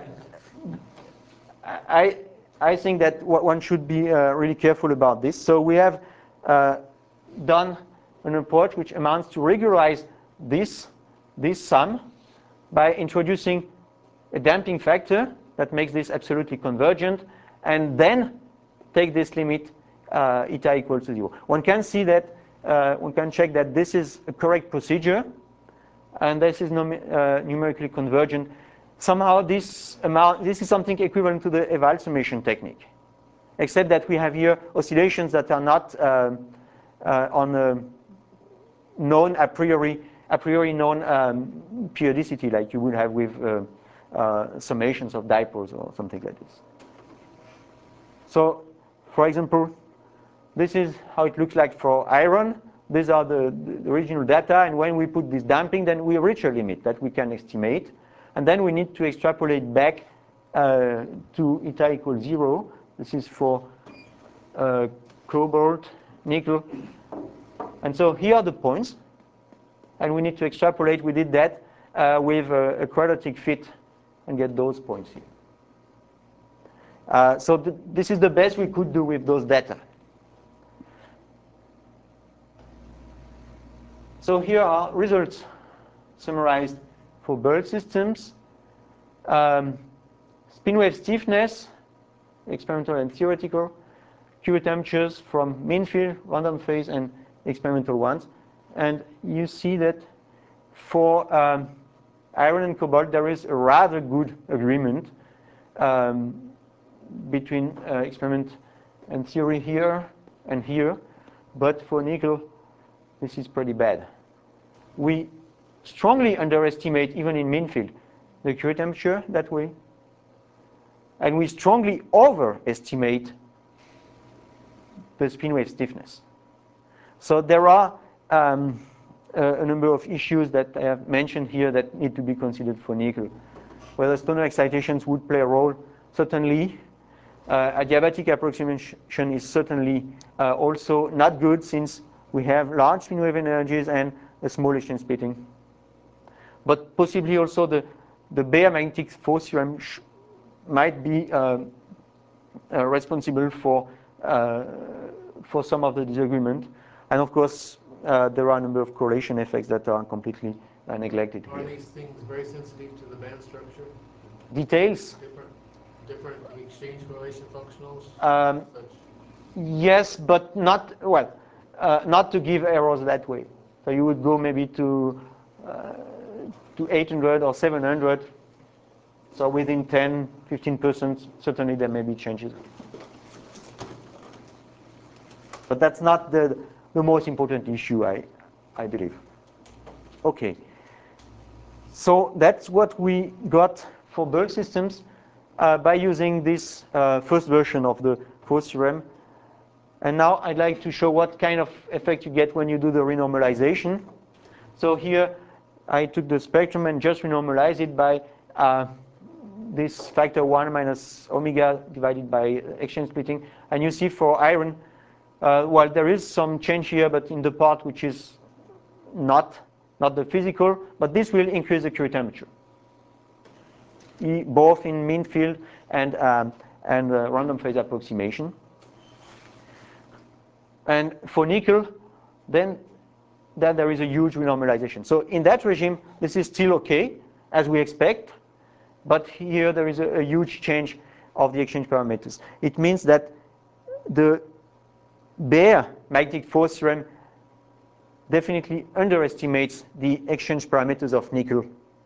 I, I think that one should be uh, really careful about this. So we have uh, done an approach which amounts to regularize this, this sum by introducing a damping factor that makes this absolutely convergent, and then take this limit uh, eta equals to zero. One can see that, uh, one can check that this is a correct procedure, and this is num uh, numerically convergent. Somehow this amount, this is something equivalent to the Ewald summation technique, except that we have here oscillations that are not uh, uh, on a known a priori, a priori known um, periodicity like you would have with uh, uh, summations of dipoles or something like this. So, for example, this is how it looks like for iron. These are the, the original data, and when we put this damping, then we reach a limit that we can estimate. And then we need to extrapolate back uh, to eta equals zero. This is for uh, cobalt, nickel. And so here are the points. And we need to extrapolate. We did that uh, with a, a quadratic fit and get those points here. Uh, so th this is the best we could do with those data. So here are results summarized for bulk systems. Um, spin wave stiffness, experimental and theoretical, Curie temperatures from mean field, random phase, and experimental ones. And you see that for um, iron and cobalt, there is a rather good agreement um, between uh, experiment and theory here and here. But for nickel, this is pretty bad. We strongly underestimate, even in mean field, the Curie temperature that way. And we strongly overestimate the spin wave stiffness. So there are um, a, a number of issues that I have mentioned here that need to be considered for nickel. Whether Stoner excitations would play a role, certainly. Uh, adiabatic approximation is certainly uh, also not good, since we have large spin wave energies and a small exchange splitting. But possibly also the, the Bayer magnetic force theorem might be uh, uh, responsible for, uh, for some of the disagreement. And of course, uh, there are a number of correlation effects that are completely uh, neglected Are here. these things very sensitive to the band structure? Details? Different, different exchange correlation functionals? Um, such? Yes, but not, well, uh, not to give errors that way. So you would go maybe to, uh, to eight hundred or seven hundred. So within ten, fifteen percent, certainly there may be changes. But that's not the, the most important issue, I, I believe. Okay. So that's what we got for bulk systems uh, by using this uh, first version of the force theorem. And now I'd like to show what kind of effect you get when you do the renormalization. So here I took the spectrum and just renormalized it by uh, this factor one minus omega divided by exchange splitting. And you see for iron, uh, well, there is some change here, but in the part which is not, not the physical, but this will increase the Curie temperature, e, both in mean field and, um, and uh, random phase approximation. And for nickel, then, then there is a huge renormalization. So in that regime, this is still okay, as we expect. But here there is a, a huge change of the exchange parameters. It means that the bare magnetic force theorem definitely underestimates the exchange parameters of nickel.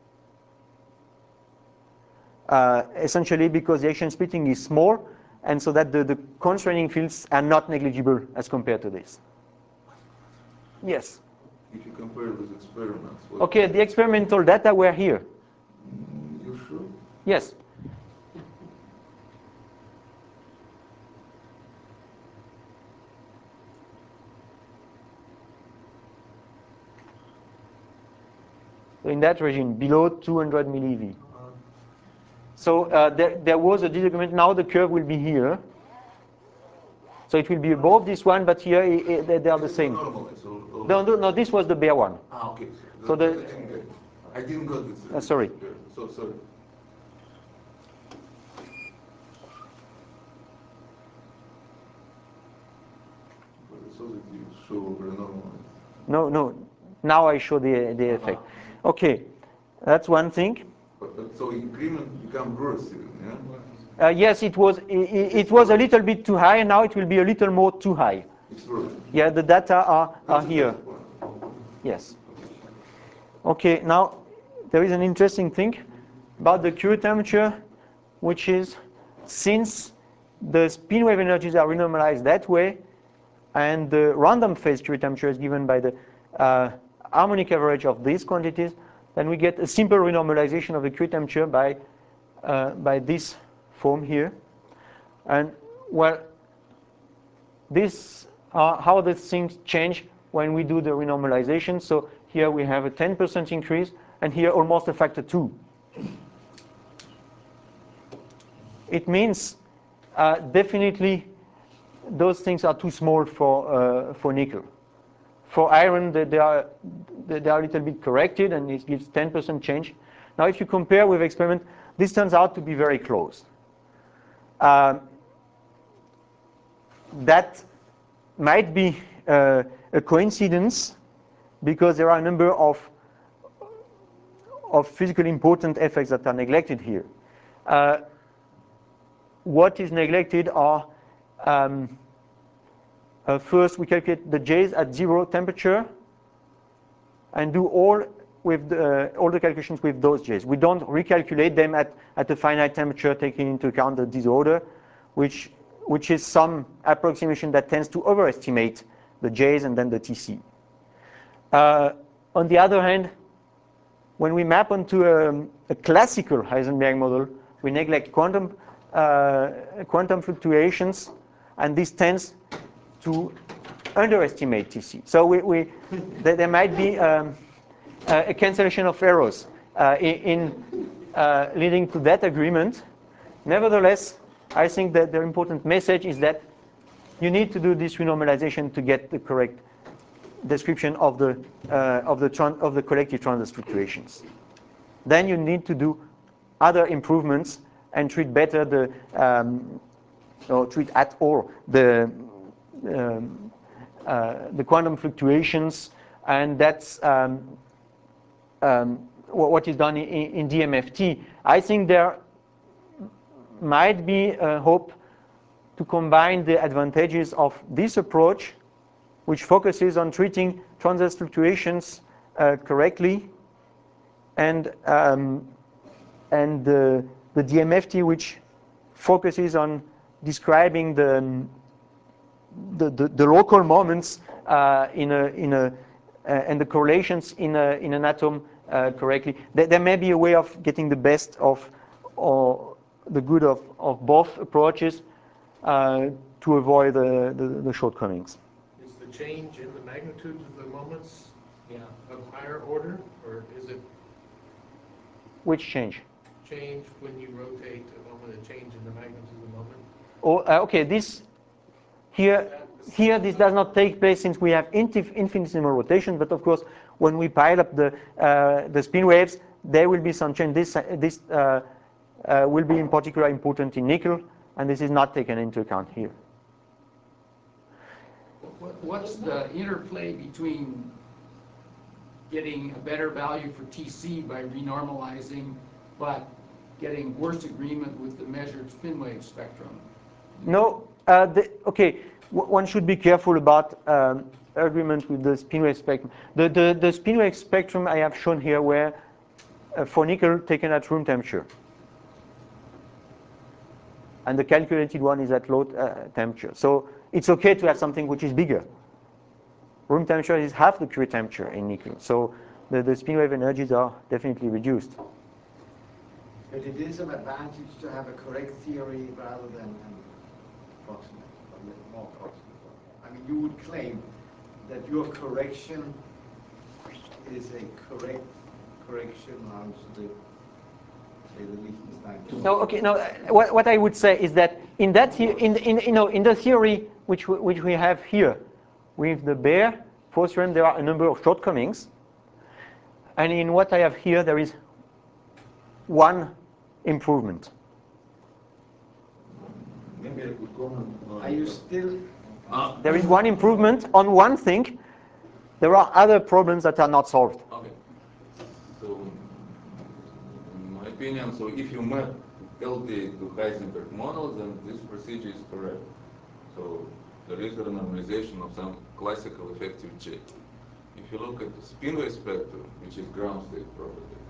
Uh, essentially because the exchange splitting is small, and so that the, the constraining fields are not negligible as compared to this. Yes? If you compare with experiments. what- Okay, the experimental data were here. You sure? Yes. So in that regime, below two hundred milliV. So uh, there, there was a disagreement. Now the curve will be here. So it will be above this one, but here i i they, they are the same. Normally, so, so- No, no, no, this was the bare one. Ah, okay. So the- I didn't get it. I didn't got this. Uh, sorry. So sorry. So that you show renormalized. No, no. Now I show the the effect. Okay, that's one thing. But, but so increment become worse even, yeah? Uh, yes, it was it, it was a little bit too high, and now it will be a little more too high. It's worse. Yeah, the data are are That's a here. better point. Yes. Okay, now there is an interesting thing about the Curie temperature, which is since the spin wave energies are renormalized that way, and the random phase Curie temperature is given by the uh, harmonic average of these quantities, then we get a simple renormalization of the Curie temperature by uh, by this form here. And well, this uh, how the things change when we do the renormalization. So here we have a ten percent increase, and here almost a factor two. It means uh, definitely those things are too small for uh, for nickel. For iron, they, they are they are a little bit corrected, and it gives ten percent change. Now, if you compare with experiment, this turns out to be very close. Um, that might be uh, a coincidence because there are a number of of physically important effects that are neglected here. Uh, what is neglected are um, uh, first we calculate the J's at zero temperature and do all with the, uh, all the calculations with those J's. We don't recalculate them at, at a finite temperature, taking into account the disorder, which which is some approximation that tends to overestimate the J's and then the T C. Uh, on the other hand, when we map onto a, a classical Heisenberg model, we neglect quantum uh, quantum fluctuations, and this tends to underestimate T C. So we, we there might be um, a cancellation of errors uh, in uh, leading to that agreement. Nevertheless, I think that the important message is that you need to do this renormalization to get the correct description of the uh, of the tran of the collective transverse fluctuations. Then you need to do other improvements and treat better the um, or treat at all the um, uh, the quantum fluctuations, and that's um, um, what is done in, in D M F T. I think there might be a hope to combine the advantages of this approach, which focuses on treating transverse fluctuations uh, correctly, and um, and the, the D M F T, which focuses on describing the um, the, the, the local moments uh, in a in a uh, and the correlations in a in an atom uh, correctly. There, there may be a way of getting the best of or the good of, of both approaches uh, to avoid the, the, the shortcomings. Is the change in the magnitude of the moments yeah, of higher order, or is it Which change? change when you rotate a moment, a change in the magnitude of the moment? Oh, uh, okay. This here here this does not take place since we have infinitesimal rotation. But of course, when we pile up the uh, the spin waves, there will be some change. This this uh, uh, will be in particular important in nickel, and this is not taken into account here. What's the interplay between getting a better value for T C by renormalizing, but getting worse agreement with the measured spin wave spectrum? No, uh, the, okay, w one should be careful about um, agreement with the spin wave spectrum. The, the, the spin wave spectrum I have shown here were uh, for nickel taken at room temperature. And the calculated one is at low uh, temperature. So it's okay to have something which is bigger. Room temperature is half the Curie temperature in nickel. So the, the spin wave energies are definitely reduced. But it is an advantage to have a correct theory rather than an approximate, a little more approximate. I mean, you would claim that your correction is a correct correction on the, say, the Liechtenstein. No, okay. No, what, what I would say is that in that in in you know in the theory which we, which we have here with the Baire force theorem, there are a number of shortcomings, and in what I have here there is one improvement. Maybe I could comment. Are you still? Ah. There is one improvement on one thing. There are other problems that are not solved. Okay. So, in my opinion, so if you map L D A to Heisenberg model, then this procedure is correct. So there is a normalization of some classical effective J. If you look at the spin wave spectrum, which is ground state properties,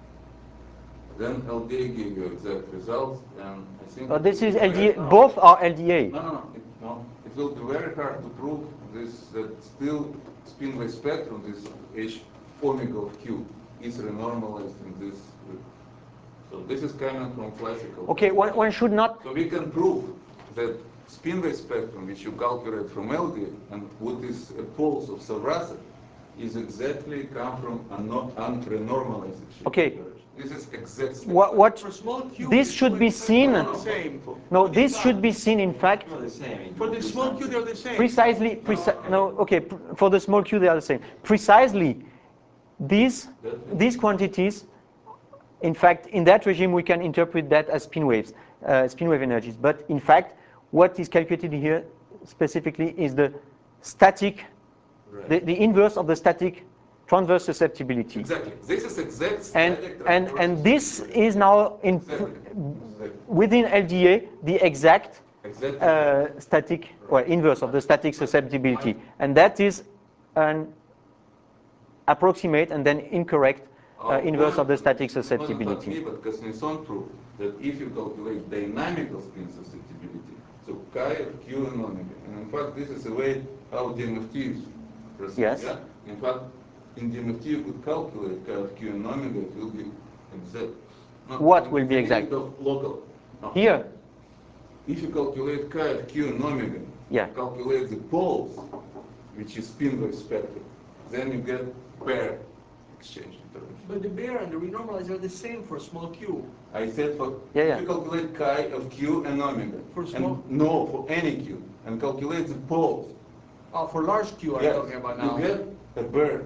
then L D A give you exact results, and I think. So this is it's L D A. very- Both are L D A. No, no, no. It, no. It will be very hard to prove this that still spin wave spectrum, this H omega of Q, is renormalized in this. So this is coming from classical. Okay, one, one should not. So we can prove that spin wave spectrum, which you calculate from L D A, and what is a pulse of Savrasov, is exactly come from an unrenormalized exchange. Okay. This is exactly. What, what For small q, this the should two be effects seen. are the same. No, this should be seen. In fact, Not the same. For the small q, they're the same. precisely. Preci no, okay. Pr for the small q, they are the same. Precisely, these these quantities. In fact, in that regime, we can interpret that as spin waves, uh, spin wave energies. But in fact, what is calculated here specifically is the static, Right. the, the inverse of the static transverse susceptibility. Exactly. This is exact. And static and transverse and this is now in Exactly. Exactly. within L D A the exact Exactly. uh, static or inverse of the static susceptibility, and that is an approximate and then incorrect uh, inverse of the static susceptibility. Not me, but Kuznetsov proved that if you calculate dynamical spin susceptibility, so chi of Q and omega, and in fact this is a way how D M F T is proceed. Yes. Yeah? In fact, in D M F T you could calculate chi of Q and omega, it will be exact. Not What in will be the exact? limit of local. No. Here, If you calculate chi of Q and omega, Yeah. calculate the poles, which is spin wave spectrum, then you get pair exchange interaction. But the Baire and the renormalize are the same for small q. I said for Yeah, yeah. if you calculate chi of Q and omega. For small- and no, for any Q, and calculate the poles. Oh, for large q, I'm Yes, talking about now. you get a pair.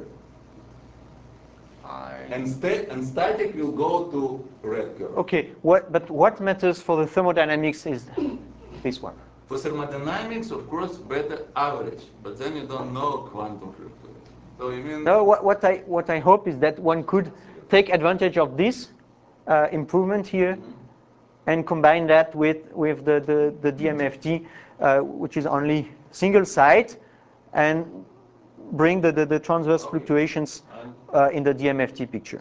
I, And sta and static will go to red curve. okay. What but what matters for the thermodynamics is this one. For thermodynamics, of course, better average, but then you don't know quantum fluctuation. So you mean No, what, what I what I hope is that one could take advantage of this uh, improvement here and combine that with with the the, the D M F T, uh, which is only single site, and bring the the, the transverse Okay. fluctuations uh, in the D M F T picture.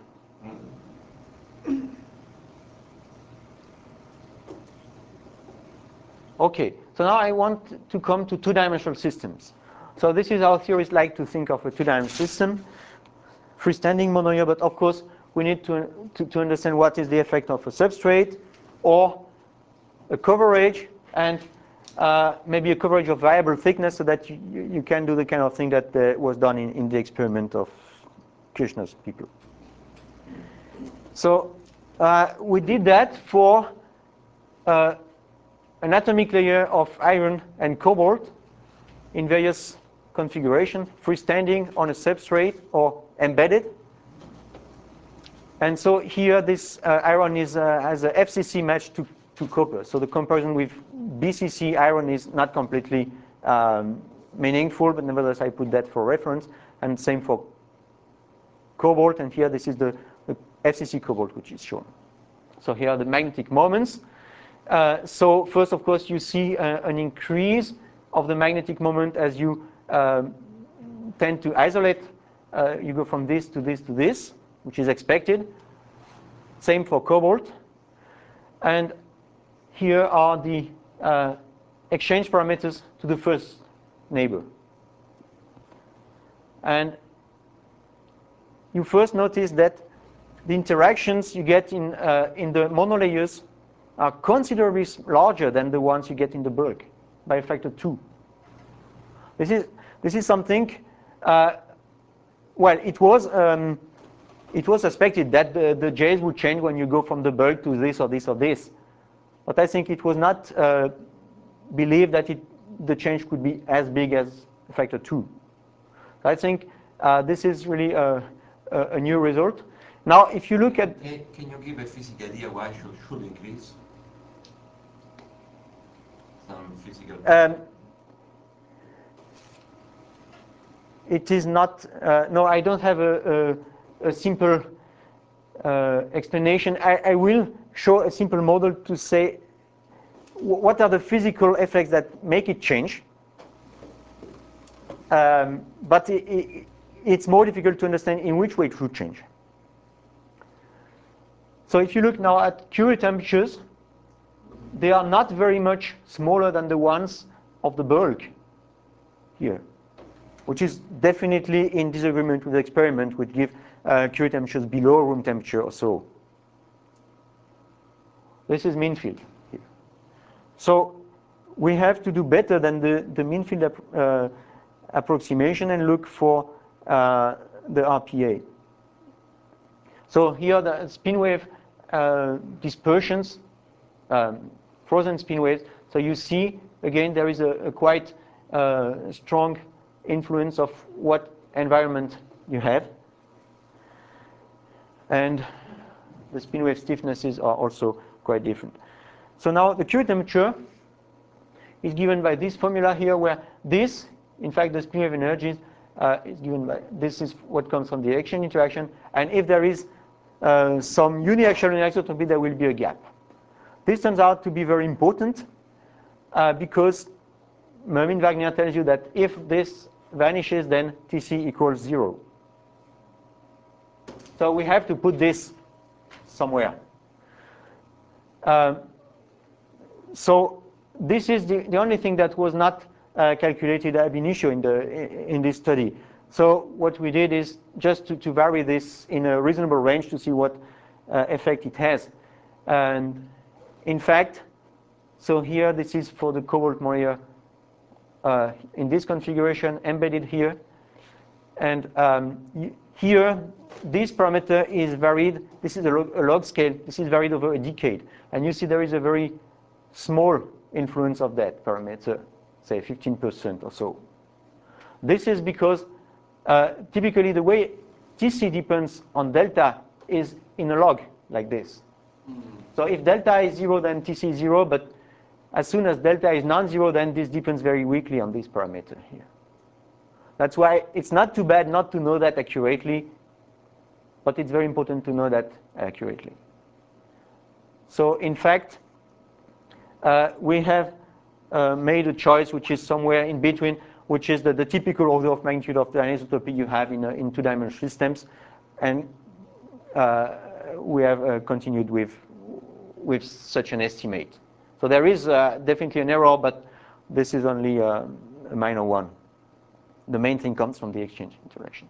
Okay, so now I want to come to two-dimensional systems. So this is how theorists like to think of a two-dimensional system. Freestanding monoia, but of course we need to, to, to understand what is the effect of a substrate or a coverage, and uh, maybe a coverage of variable thickness, so that you, you can do the kind of thing that uh, was done in, in the experiment of Kirchner's people. So uh, we did that for uh, an atomic layer of iron and cobalt in various configurations, freestanding on a substrate or embedded. And so here this uh, iron is, uh, has a F C C match to, to copper. So the comparison with B C C iron is not completely um, meaningful, but nevertheless I put that for reference. And same for cobalt, and here this is the, the F C C cobalt which is shown. So here are the magnetic moments. Uh, so first, of course, you see uh, an increase of the magnetic moment as you um, tend to isolate. Uh, you go from this to this to this, which is expected. Same for cobalt. And here are the uh, exchange parameters to the first neighbor. And you first notice that the interactions you get in, uh, in the monolayers are considerably larger than the ones you get in the bulk, by a factor two. This is, this is something, uh, well, it was, um, it was suspected that the, the J's would change when you go from the bulk to this or this or this. But I think it was not uh, believed that it, the change could be as big as factor two. So I think uh, this is really a, a, a new result. Now, if you look at... Can, can you give a physical idea why should, should increase? Some physical... Um, it is not... Uh, no, I don't have a, a, a simple uh, explanation. I, I will show a simple model to say what are the physical effects that make it change. Um, but it, it, it's more difficult to understand in which way it should change. So if you look now at Curie temperatures, they are not very much smaller than the ones of the bulk here, which is definitely in disagreement with the experiment, which give uh, Curie temperatures below room temperature or so. This is mean field here. So we have to do better than the, the mean field uh, approximation and look for uh, the R P A. So here the spin wave uh, dispersions, um, frozen spin waves. So you see, again, there is a, a quite uh, strong influence of what environment you have. And the spin wave stiffnesses are also quite different. So now the Curie temperature is given by this formula here, where this, in fact, the spin wave energy uh, is given by, this is what comes from the exchange interaction. And if there is uh, some uniaxial anisotropy, there will be a gap. This turns out to be very important uh, because Mermin-Wagner tells you that if this vanishes, then T C equals zero. So we have to put this somewhere. Uh, so this is the, the only thing that was not uh, calculated ab initio in, the, in this study. So what we did is just to, to vary this in a reasonable range to see what uh, effect it has. And in fact, so here this is for the cobalt monolayer uh, in this configuration embedded here. And um, here, this parameter is varied. This is a log, a log scale. This is varied over a decade. And you see there is a very small influence of that parameter, say fifteen percent or so. This is because uh, typically the way T C depends on delta is in a log like this. So if delta is zero, then T C is zero. But as soon as delta is non-zero, then this depends very weakly on this parameter here. That's why it's not too bad not to know that accurately, but it's very important to know that accurately. So in fact, uh, we have uh, made a choice which is somewhere in between, which is the, the typical order of magnitude of the anisotropy you have in, uh, in two-dimensional systems. And uh, we have uh, continued with, with such an estimate. So there is uh, definitely an error, but this is only uh, a minor one. The main thing comes from the exchange interaction.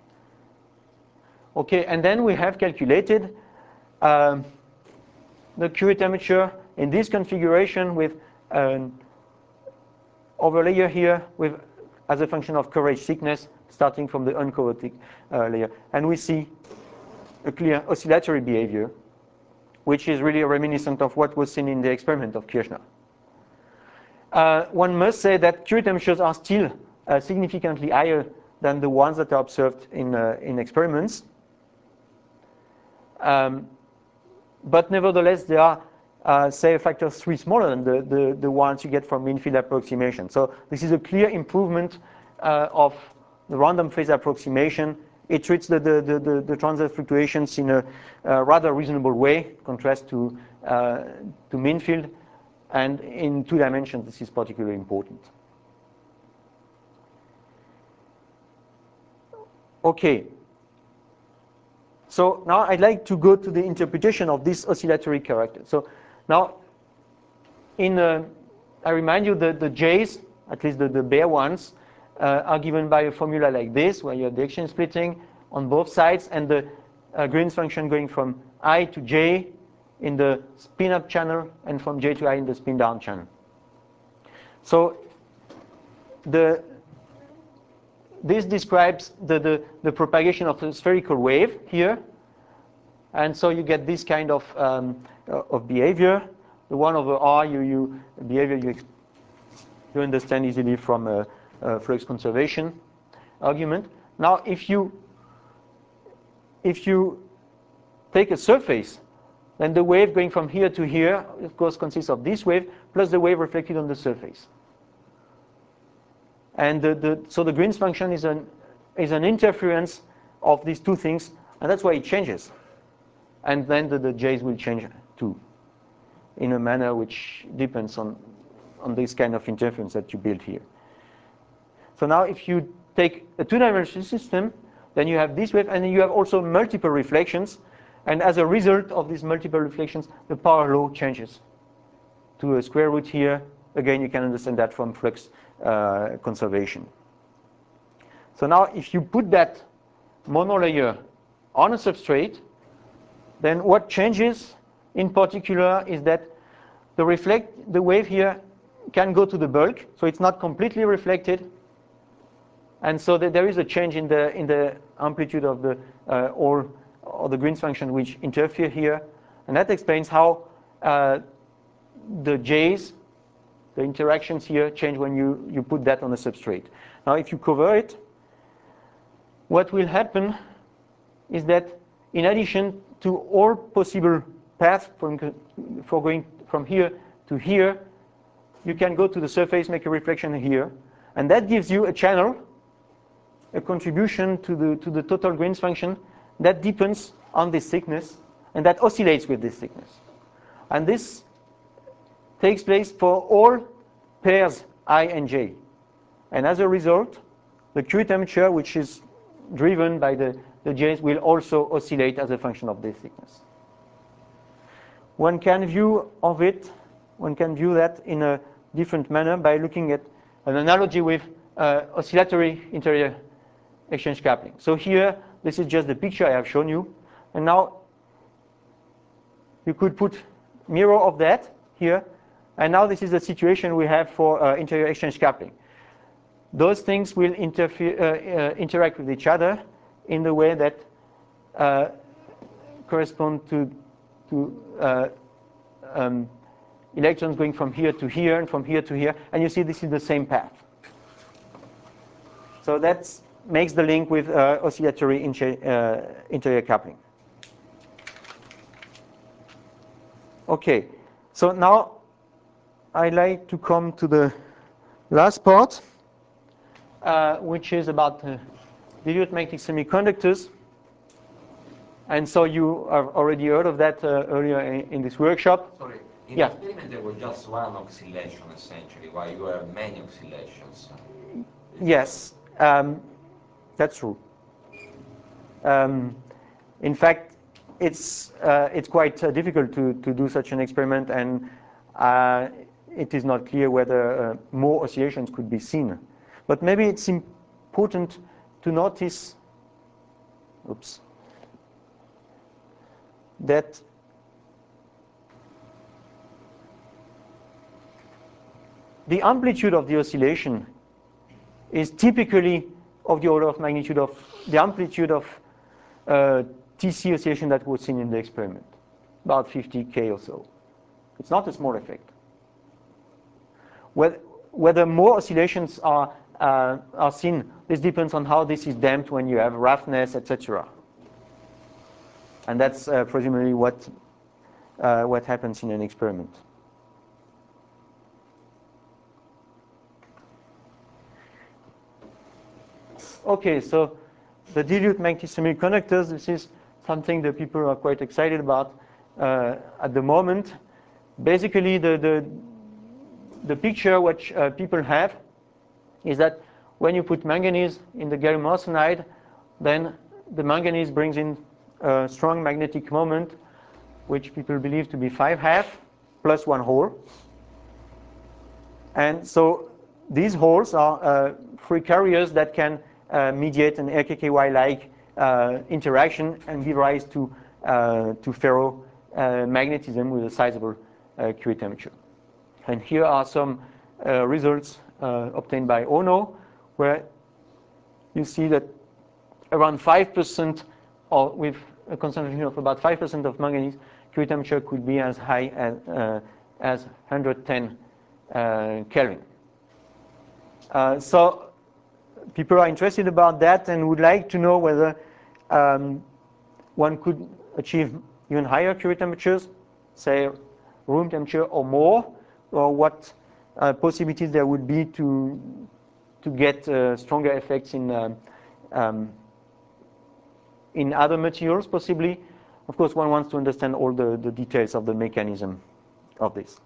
Okay, and then we have calculated um, the Curie temperature in this configuration with an overlayer here with as a function of coverage thickness starting from the uncovered uh, layer. And we see a clear oscillatory behavior, which is really reminiscent of what was seen in the experiment of Kirchner. Uh, one must say that Curie temperatures are still uh, significantly higher than the ones that are observed in, uh, in experiments. Um, but nevertheless, they are, uh, say, a factor three smaller than the, the, the ones you get from mean field approximation. So this is a clear improvement uh, of the random phase approximation. It treats the, the, the, the, the transient fluctuations in a uh, rather reasonable way, contrast to, uh, to mean field. And in two dimensions, this is particularly important. Okay. So now I'd like to go to the interpretation of this oscillatory character. So now, in uh, I remind you that the J's, at least the, the bare ones, uh, are given by a formula like this, where you have the exchange splitting on both sides, and the uh, Green's function going from I to J in the spin-up channel, and from J to I in the spin-down channel. So the this describes the, the, the propagation of a spherical wave here. And so you get this kind of, um, of behavior. The one over R, you, you behavior you, you understand easily from a, a flux conservation argument. Now, if you, if you take a surface, then the wave going from here to here, of course, consists of this wave plus the wave reflected on the surface. And the, the, so the Green's function is an, is an interference of these two things, and that's why it changes. And then the, the J's will change too, in a manner which depends on, on this kind of interference that you build here. So now if you take a two-dimensional system, then you have this wave, and then you have also multiple reflections. And as a result of these multiple reflections, the power law changes to a square root here. Again, you can understand that from flux uh, conservation. So now if you put that monolayer on a substrate, then what changes in particular is that the reflect the wave here can go to the bulk, so it's not completely reflected, and so that there is a change in the in the amplitude of the uh, or or the Green's function which interfere here, and that explains how uh, the J's, the interactions here, change when you you put that on a substrate. Now, if you cover it, what will happen is that in addition to all possible paths from, for going from here to here, you can go to the surface, make a reflection here, and that gives you a channel, a contribution to the to the total Green's function that depends on this thickness and that oscillates with this thickness. And this takes place for all pairs I and J. And as a result, the Q temperature, which is driven by the, the J's, will also oscillate as a function of this thickness. One can view of it, one can view that in a different manner by looking at an analogy with uh, oscillatory interior exchange coupling. So here, this is just the picture I have shown you. And now you could put mirror of that here. And now this is the situation we have for uh, interior exchange coupling. Those things will interfere, uh, uh, interact with each other in the way that uh, correspond to, to uh, um, electrons going from here to here and from here to here. And you see this is the same path. So that makes the link with uh, oscillatory uh, interior coupling. Okay, so now I'd like to come to the last part, uh, which is about uh, dilute magnetic semiconductors. And so you have already heard of that uh, earlier in, in this workshop. Sorry, in Yeah. the experiment there was just one oscillation essentially, while you have many oscillations. Yes, um, that's true. Um, in fact, it's uh, it's quite uh, difficult to to do such an experiment, and uh, it is not clear whether uh, more oscillations could be seen. But maybe it's important to notice, oops, that the amplitude of the oscillation is typically of the order of magnitude of the amplitude of uh, T C oscillation that was seen in the experiment, about fifty K or so. It's not a small effect. Whether, whether more oscillations are, uh, are seen, this depends on how this is damped when you have roughness, et cetera. And that's uh, presumably what, uh, what happens in an experiment. Okay, so the dilute magnetic semiconductors, this is something that people are quite excited about uh, at the moment. Basically, the, the, the picture which uh, people have is that when you put manganese in the gallium arsenide, then the manganese brings in a strong magnetic moment, which people believe to be five half plus one hole. And so these holes are uh, free carriers that can uh, mediate an R K K Y-like uh, interaction and give rise to, uh, to ferromagnetism with a sizable uh, Curie temperature. And here are some uh, results uh, obtained by Ono, where you see that around five percent, or with a concentration of about five percent of manganese, Curie temperature could be as high as, uh, as one hundred ten uh, Kelvin. Uh, so people are interested about that and would like to know whether um, one could achieve even higher Curie temperatures, say room temperature or more, or what uh, possibilities there would be to to get uh, stronger effects in um, um, in other materials, possibly. Of course, one wants to understand all the, the details of the mechanism of this.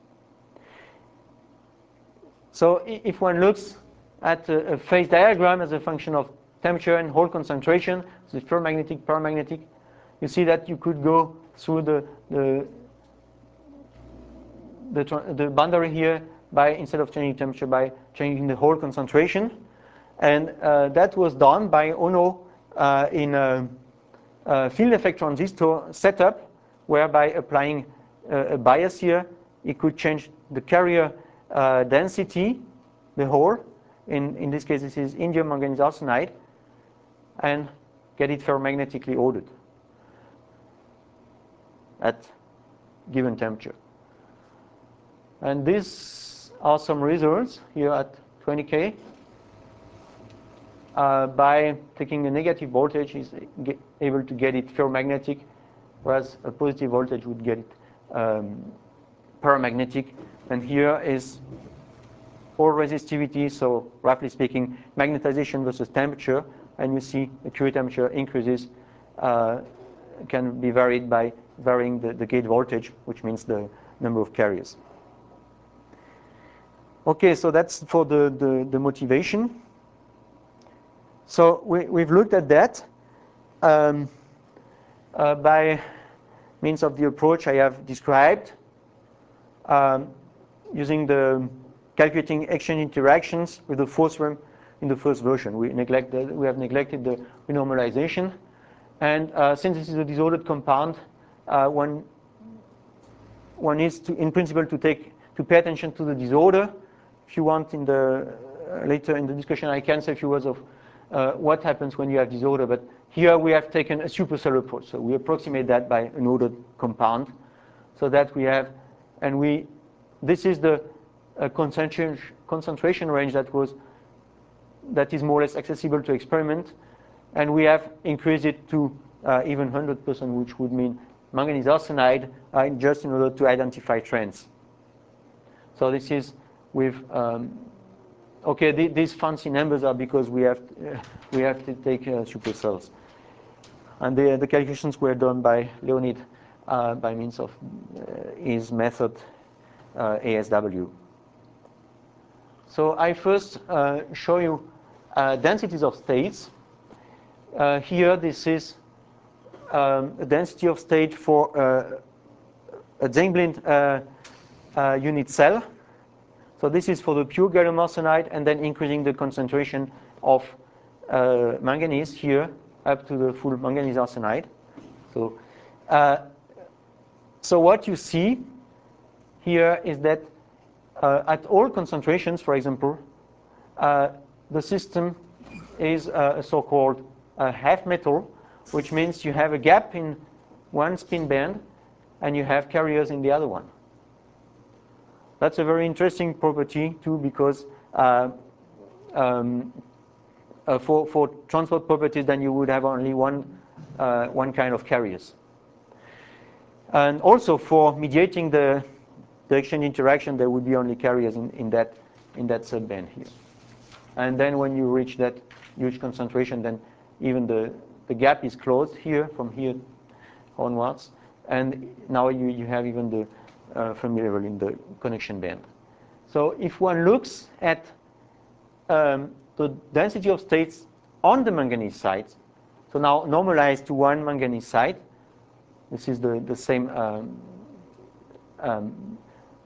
So if one looks at a, a phase diagram as a function of temperature and hole concentration, so ferromagnetic, paramagnetic, you see that you could go through the the, the, the boundary here by, instead of changing temperature, by changing the hole concentration. And uh, that was done by Ono uh, in a, a field effect transistor setup, whereby applying a, a bias here, it could change the carrier uh, density, the hole. In, in this case, this is indium manganese arsenide, and get it ferromagnetically ordered at given temperature. And these are some results here at twenty K. Uh, by taking a negative voltage, is able to get it ferromagnetic, whereas a positive voltage would get it um, paramagnetic. And here is hole resistivity, so roughly speaking, magnetization versus temperature. And you see the Curie temperature increases uh, can be varied by varying the, the gate voltage, which means the number of carriers. Okay, so that's for the, the, the motivation. So we, we've looked at that um, uh, by means of the approach I have described, um, using the calculating exchange interactions with the force realm in the first version. We, neglect the, we have neglected the renormalization. And uh, since this is a disordered compound, uh, one, one needs to, in principle, to take to pay attention to the disorder. If you want, in the uh, later in the discussion, I can say a few words of Uh, what happens when you have disorder. But here we have taken a supercell approach. So we approximate that by an ordered compound, so that we have, and we, this is the uh, concentration, concentration range that was, that is more or less accessible to experiment. And we have increased it to uh, even one hundred percent, which would mean manganese arsenide, uh, just in order to identify trends. So this is with, um, okay, th these fancy numbers are because we have uh, we have to take uh, supercells, and the the calculations were done by Leonid uh, by means of uh, his method uh, A S W. So I first uh, show you uh, densities of states. Uh, here, this is um, a density of state for uh, a Zengblind uh, uh, unit cell. So this is for the pure gallium arsenide, and then increasing the concentration of uh, manganese here up to the full manganese arsenide. So, uh, so what you see here is that uh, at all concentrations, for example, uh, the system is uh, a so-called uh, half metal, which means you have a gap in one spin band and you have carriers in the other one. That's a very interesting property too, because uh, um, uh, for, for transport properties, then you would have only one, uh, one kind of carriers. And also for mediating the, the exchange interaction, there would be only carriers in, in that, in that subband here. And then when you reach that huge concentration, then even the, the gap is closed here from here onwards. And now you, you have even the uh, Fermi level in the connection band. So if one looks at um, the density of states on the manganese side, so now normalized to one manganese side, this is the, the same um, um,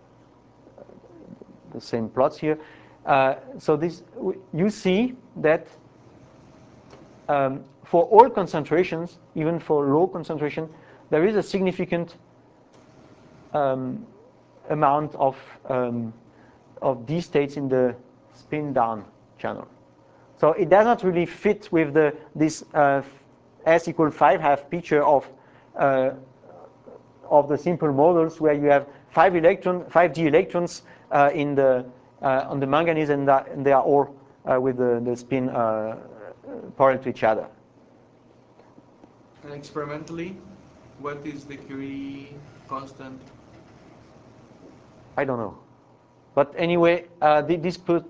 the same plots here. Uh, so this, you see that um, for all concentrations, even for low concentration, there is a significant um, amount of um, of these states in the spin down channel. So it does not really fit with the this uh, S equal five half picture of uh, of the simple models where you have five electron, five d electrons uh, in the uh, on the manganese, and, that, and they are all uh, with the, the spin uh, parallel to each other. And experimentally, what is the Curie constant? I don't know, but anyway, uh, this put.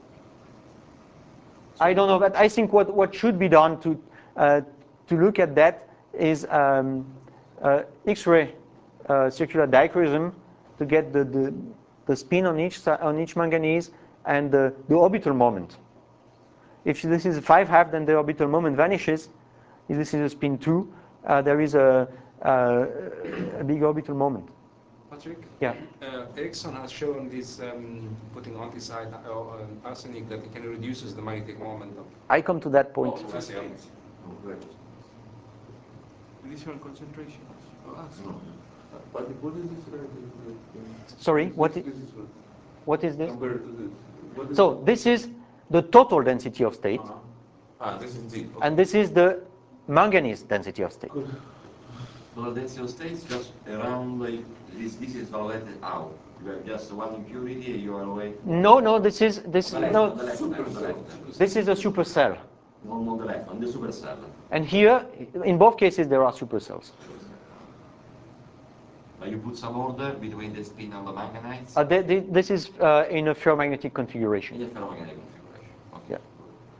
I don't know, but I think what what should be done to uh, to look at that is um, uh, X-ray uh, circular dichroism to get the, the the spin on each on each manganese and the, the orbital moment. If this is a five half, then the orbital moment vanishes. If this is a spin two, uh, there is a, a a big orbital moment. Patrick? Yeah. Uh, Ericsson has shown this um, putting antiside uh, um, arsenic that it can reduces the magnetic moment of. I come to that point. Oh, that's it. Additional concentration. Oh, No. But what is this right? Sorry, what This is, is what what is this? compared to this. What is So this is the total density of state, Uh-huh. Ah, this is Z. Okay. and this is the manganese density of state. So the density of states just around like this. This is validated out. You have just one impurity. You are away. No, no, this is this On the left, no. on the left, on the left, on the left. This is a supercell, On, on the left, on the supercell. and here, in both cases, there are supercells. But you put some order between the spin and the manganites. Uh, they, they, this is uh, in a ferromagnetic configuration. In the ferromagnetic configuration. Okay. Yeah.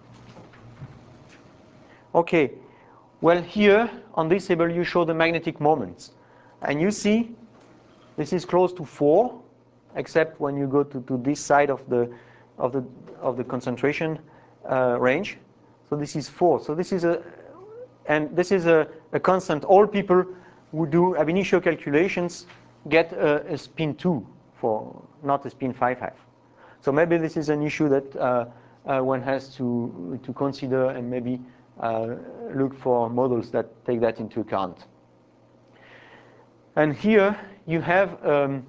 Okay. Well, here on this table you show the magnetic moments, and you see this is close to four, except when you go to, to this side of the of the of the concentration uh, range. So this is four. So this is a and this is a, a constant. All people who do ab initio calculations get a, a spin two for not a spin five half. So maybe this is an issue that uh, uh, one has to to consider and maybe uh, look for models that take that into account. And here you have um,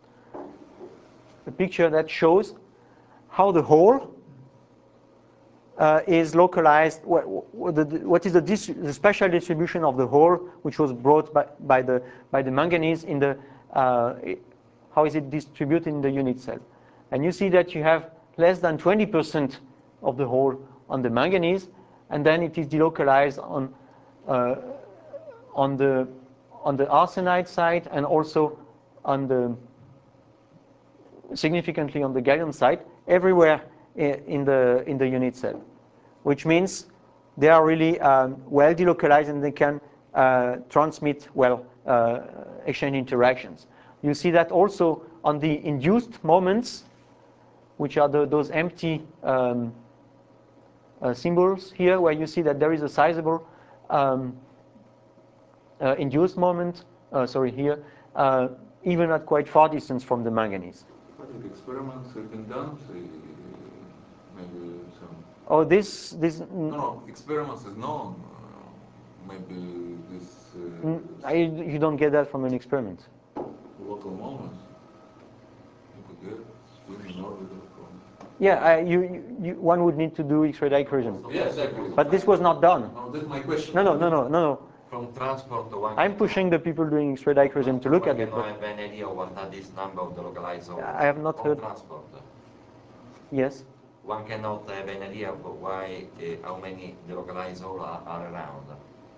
a picture that shows how the hole uh, is localized. What, what, the, what is the, dis the spatial distribution of the hole, which was brought by, by the by the manganese in the uh, how is it distributed in the unit cell? And you see that you have less than twenty percent of the hole on the manganese, and then it is delocalized on uh, on the on the arsenide side and also on the significantly on the gallium side, everywhere in the in the unit cell, which means they are really um, well delocalized and they can uh, transmit well uh, exchange interactions. You see that also on the induced moments, which are the, those empty um, uh, symbols here, where you see that there is a sizable um, uh, induced moment. Uh, sorry, here, uh, even at quite far distance from the manganese. But the experiments have been done, so maybe some. Oh, this this. No, no, experiments is known. Uh, maybe this. Uh, I, you don't get that from an experiment. Local moments. You could get spinning orbital from. Yeah, I, you, you, you, one would need to do X-ray dichroism. Yeah, exactly. But this was not done. No, that's my question. No, no, no, no, no, no. From transport to one. I'm pushing the people doing X-ray dichroism to look at it. One But can have an idea of what are this number of the localized zones. I have not on heard. Transport. Yes. One cannot have an idea of why, uh, how many delocalized zones are, are around.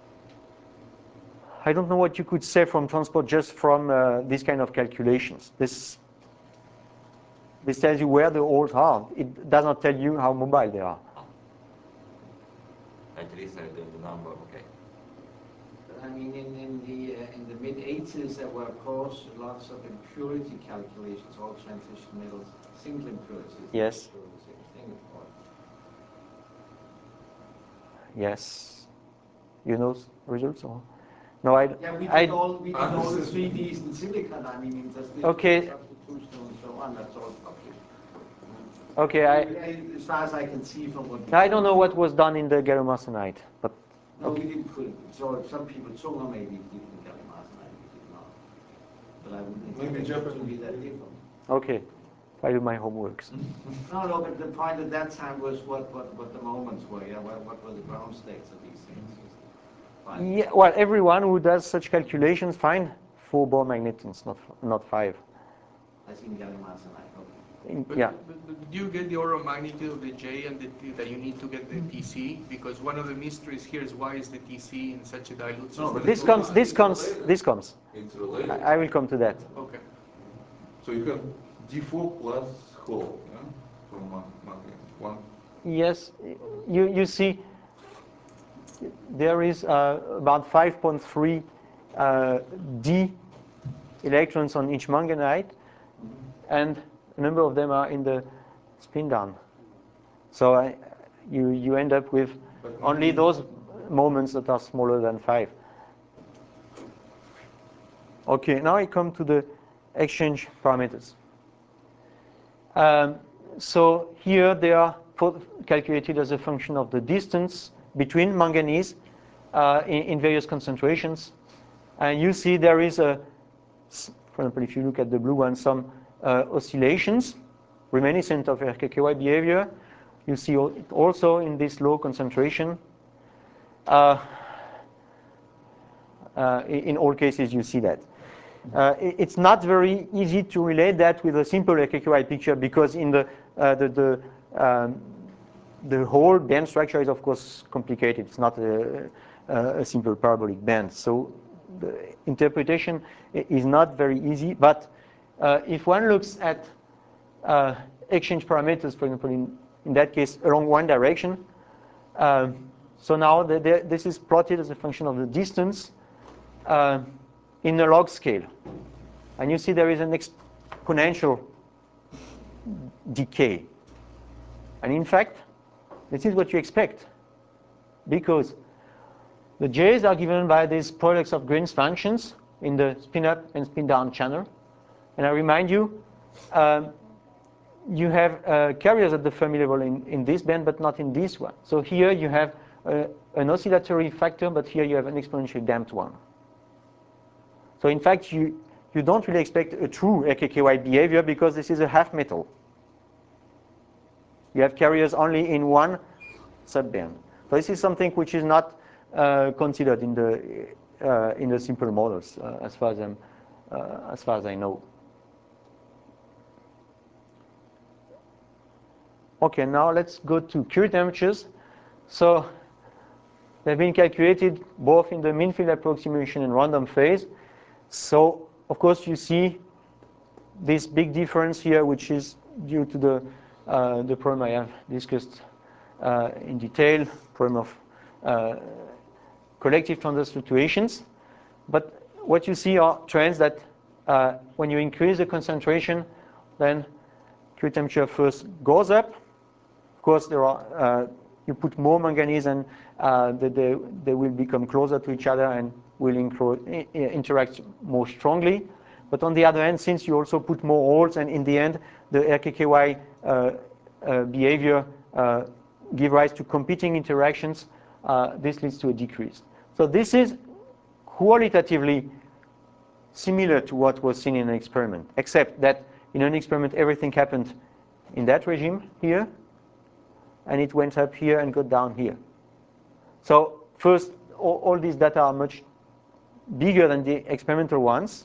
I don't know what you could say from transport just from uh, this kind of calculations. This this tells you where the holes are. It does not tell you how mobile they are. At least uh, the, the number, okay. I mean, in, in the uh, in the mid eighties, there were of course lots of impurity calculations, all transition metals, single impurities. Yes. So the same thing, of course. Yes. You know s- results or? No, I. Yeah, we did I all we did all the three Ds in silicon. I mean, just the Okay. substitution and so on. That's all published. okay. I. As far as I can see from what. I don't know what was done in the gallium arsenide, but No, we didn't put it. So some people, Zunga maybe did in gallium arsenide, we did not. But I wouldn't Maybe expect it to Japan- be that different. okay. I do my homeworks. No, no, but the point at that time was what, what, what the moments were, yeah, what, what were the ground states of these things? Fine. Yeah. Well, everyone who does such calculations find four Bohr magnetons, not not five. I think gallium arsenide, okay. In- But, yeah. but, but do you get the order of magnitude of the J and the T that you need to get the T C? Because one of the mysteries here is why is the T C in such a dilute system? No, but This it's comes. related. This It's comes. related. This comes. It's related. I, I will come to that. Okay. So you have D four plus whole, yeah? From one, one. Yes. You you see. There is uh, about five point three uh, D electrons on each manganite, and a number of them are in the spin down. So I, you you end up with But only maybe- those moments that are smaller than five. Okay, now I come to the exchange parameters. Um, so here they are put, calculated as a function of the distance between manganese uh, in, in various concentrations. And you see there is a, for example, if you look at the blue one, some uh, oscillations reminiscent of R K K Y behavior. You see it also in this low concentration. Uh, uh, in all cases, you see that. Uh, it's not very easy to relate that with a simple R K K Y picture because in the uh, the the, um, the whole band structure is of course complicated. It's not a, a simple parabolic band, so the interpretation is not very easy. But uh, if one looks at uh, exchange parameters, for example, in in that case along one direction, um, so now the, the, this is plotted as a function of the distance. Uh, in a log scale. And you see there is an exponential decay. And in fact, this is what you expect, because the J's are given by these products of Green's functions in the spin-up and spin-down channel. And I remind you, um, you have uh, carriers at the Fermi level in, in this band, but not in this one. So here you have uh, an oscillatory factor, but here you have an exponentially damped one. So in fact, you, you don't really expect a true R K K Y behavior because this is a half metal. You have carriers only in one subband. So this is something which is not uh, considered in the uh, in the simple models, uh, as far as I'm, uh, as far as I know. Okay, now let's go to Curie temperatures. So they've been calculated both in the mean field approximation and random phase. So, of course, you see this big difference here, which is due to the, uh, the problem I have discussed uh, in detail, problem of uh, collective transverse fluctuations. But what you see are trends that uh, when you increase the concentration, then Curie temperature first goes up. Of course, there are uh, you put more manganese and uh, they, they, they will become closer to each other and will interact more strongly. But on the other hand, since you also put more holes, and in the end, the R K K Y uh, uh, behavior uh, give rise to competing interactions, uh, this leads to a decrease. So this is qualitatively similar to what was seen in an experiment, except that in an experiment, everything happened in that regime here, and it went up here and got down here. So first, all, all these data are much bigger than the experimental ones.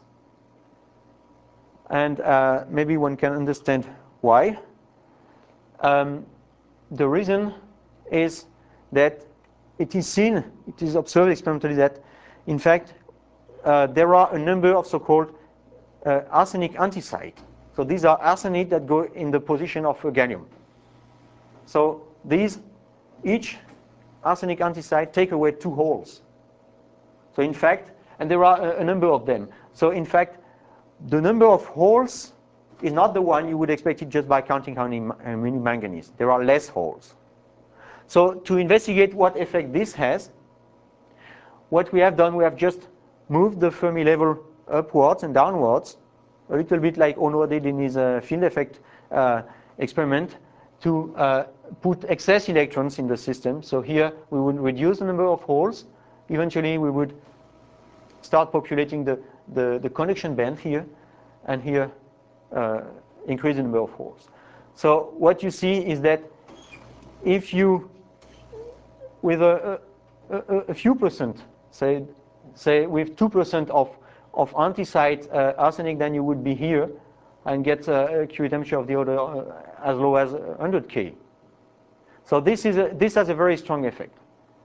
And uh, maybe one can understand why. Um, the reason is that it is seen, it is observed experimentally that, in fact, uh, there are a number of so-called uh, arsenic antisite. So these are arsenic that go in the position of a gallium. So these, each arsenic antisite take away two holes. So in fact, and there are a, a number of them. So in fact, the number of holes is not the one you would expect it just by counting how many, how many manganese. There are less holes. So to investigate what effect this has, what we have done, we have just moved the Fermi level upwards and downwards, a little bit like Ono did in his uh, field effect uh, experiment, to uh, put excess electrons in the system. So here we would reduce the number of holes. Eventually we would start populating the, the, the conduction band here, and here uh, increase the number of holes. So what you see is that if you, with a, a, a few percent, say, say with two percent of, of anthracite uh, arsenic, then you would be here and get uh, a Curie temperature of the order uh, as low as one hundred K. So this, is a, this has a very strong effect.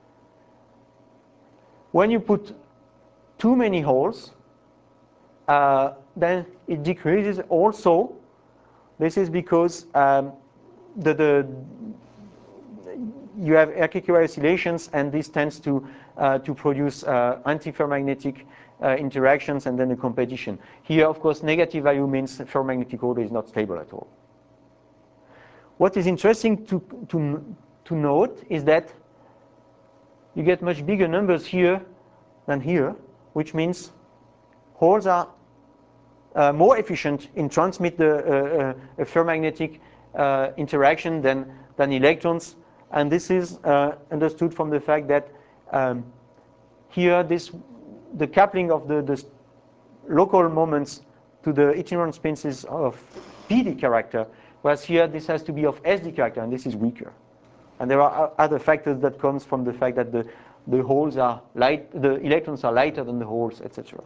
When you put too many holes, uh, then it decreases also. This is because um, the, the, you have Erkekirei oscillations, and this tends to, uh, to produce uh, anti-ferromagnetic uh, interactions and then a competition. Here, of course, negative value means ferromagnetic order is not stable at all. What is interesting to, to, to note is that you get much bigger numbers here than here, which means holes are uh, more efficient in transmit the uh, uh, ferromagnetic uh, interaction than, than electrons. And this is uh, understood from the fact that um, here this, the coupling of the, the local moments to the itinerant spins is of P D character, whereas here this has to be of S D character, and this is weaker. And there are other factors that comes from the fact that the, the holes are light, the electrons are lighter than the holes, et cetera.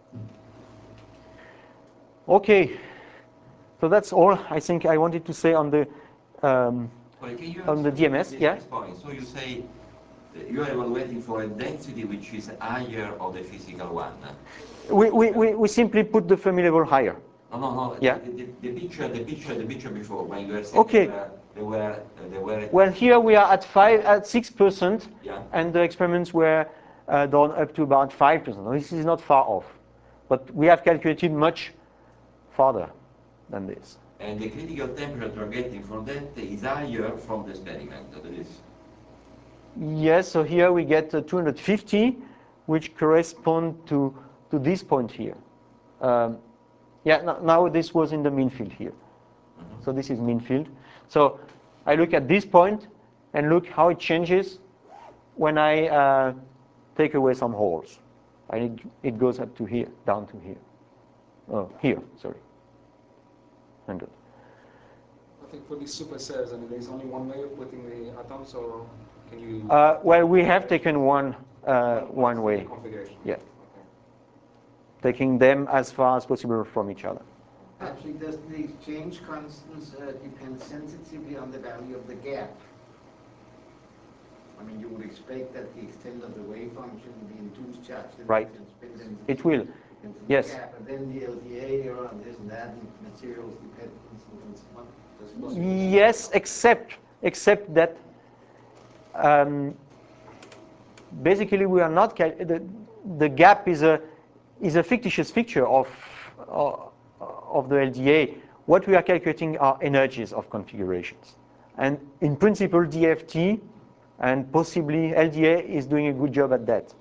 Okay, so that's all I think I wanted to say on the um, Well, can you on the D M S. this, Yeah. this point? So you say you are evaluating for a density which is higher of the physical one. We, we, we, we simply put the Fermi level higher. No, no, no. Yeah. The, the, the picture, the picture, the picture before when you were saying Okay. they were, they were, they were Well, here we are at five, at six percent, yeah. and the experiments were uh, done up to about five percent. This is not far off, but we have calculated much farther than this. And the critical temperature you're getting for that is higher from the experiment. That is. Yes. So here we get uh, two hundred fifty, which correspond to to this point here. Um, yeah. No, now this was in the mean field here. Mm-hmm. So this is mean field. So I look at this point and look how it changes when I uh, take away some holes. And it, it goes up to here, down to here. Oh, here, sorry. one hundred. I think for these supercells, I mean, there's only one way of putting the atoms, or can you? Uh, well, we have taken one, uh, one, one way. Configuration. Yeah. Okay. Taking them as far as possible from each other. Actually, does the exchange constants uh, depend sensitively on the value of the gap? I mean, you would expect that the extent of the wave function, the induced charge, Right. It will. Yes. Gap, and then the L D A or this and that, and materials dependence and so on. Does it Yes, except except that um, basically we are not cal the the gap is a is a fictitious feature of uh, of the L D A. What we are calculating are energies of configurations, and in principle D F T and possibly L D A is doing a good job at that.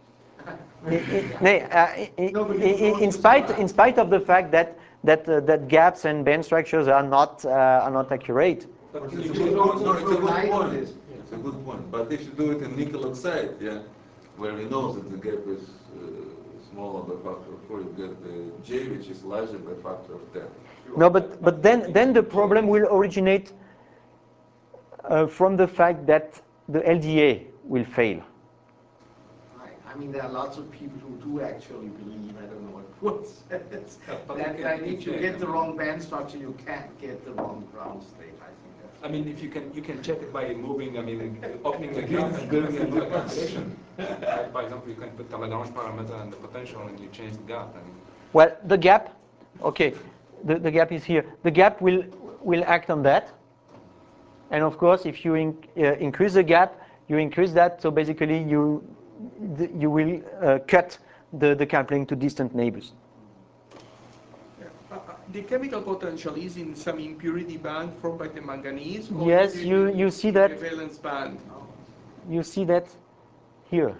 In spite, in spite of the fact that that uh, that gaps and band structures are not uh, are not accurate. But it's, a good, no, no, it's a good point. It's a good point. But if you do it in nickel oxide, yeah, where we know that the gap is uh, smaller by factor of four, you get the J, which is larger by factor of ten. No, but but then then the problem will originate uh, from the fact that the L D A will fail. I mean, there are lots of people who do actually believe, I don't know what Kurt says, that, that if you get the wrong band structure, you can't get the wrong ground state. I think that's. I mean, if you can, you can check it by moving. I mean, opening the gap and doing another calculation. Like, for example, you can put the Lagrange parameter and the potential, and you change the gap. I mean. Well, the gap, okay, the, the gap is here. The gap will will act on that, and of course, if you in, uh, increase the gap, you increase that. So basically, you you will uh, cut the, the coupling to distant neighbors. Uh, uh, the chemical potential is in some impurity band formed by the manganese? Or Yes, is it you, in- you see in that. the valence band? You see that here.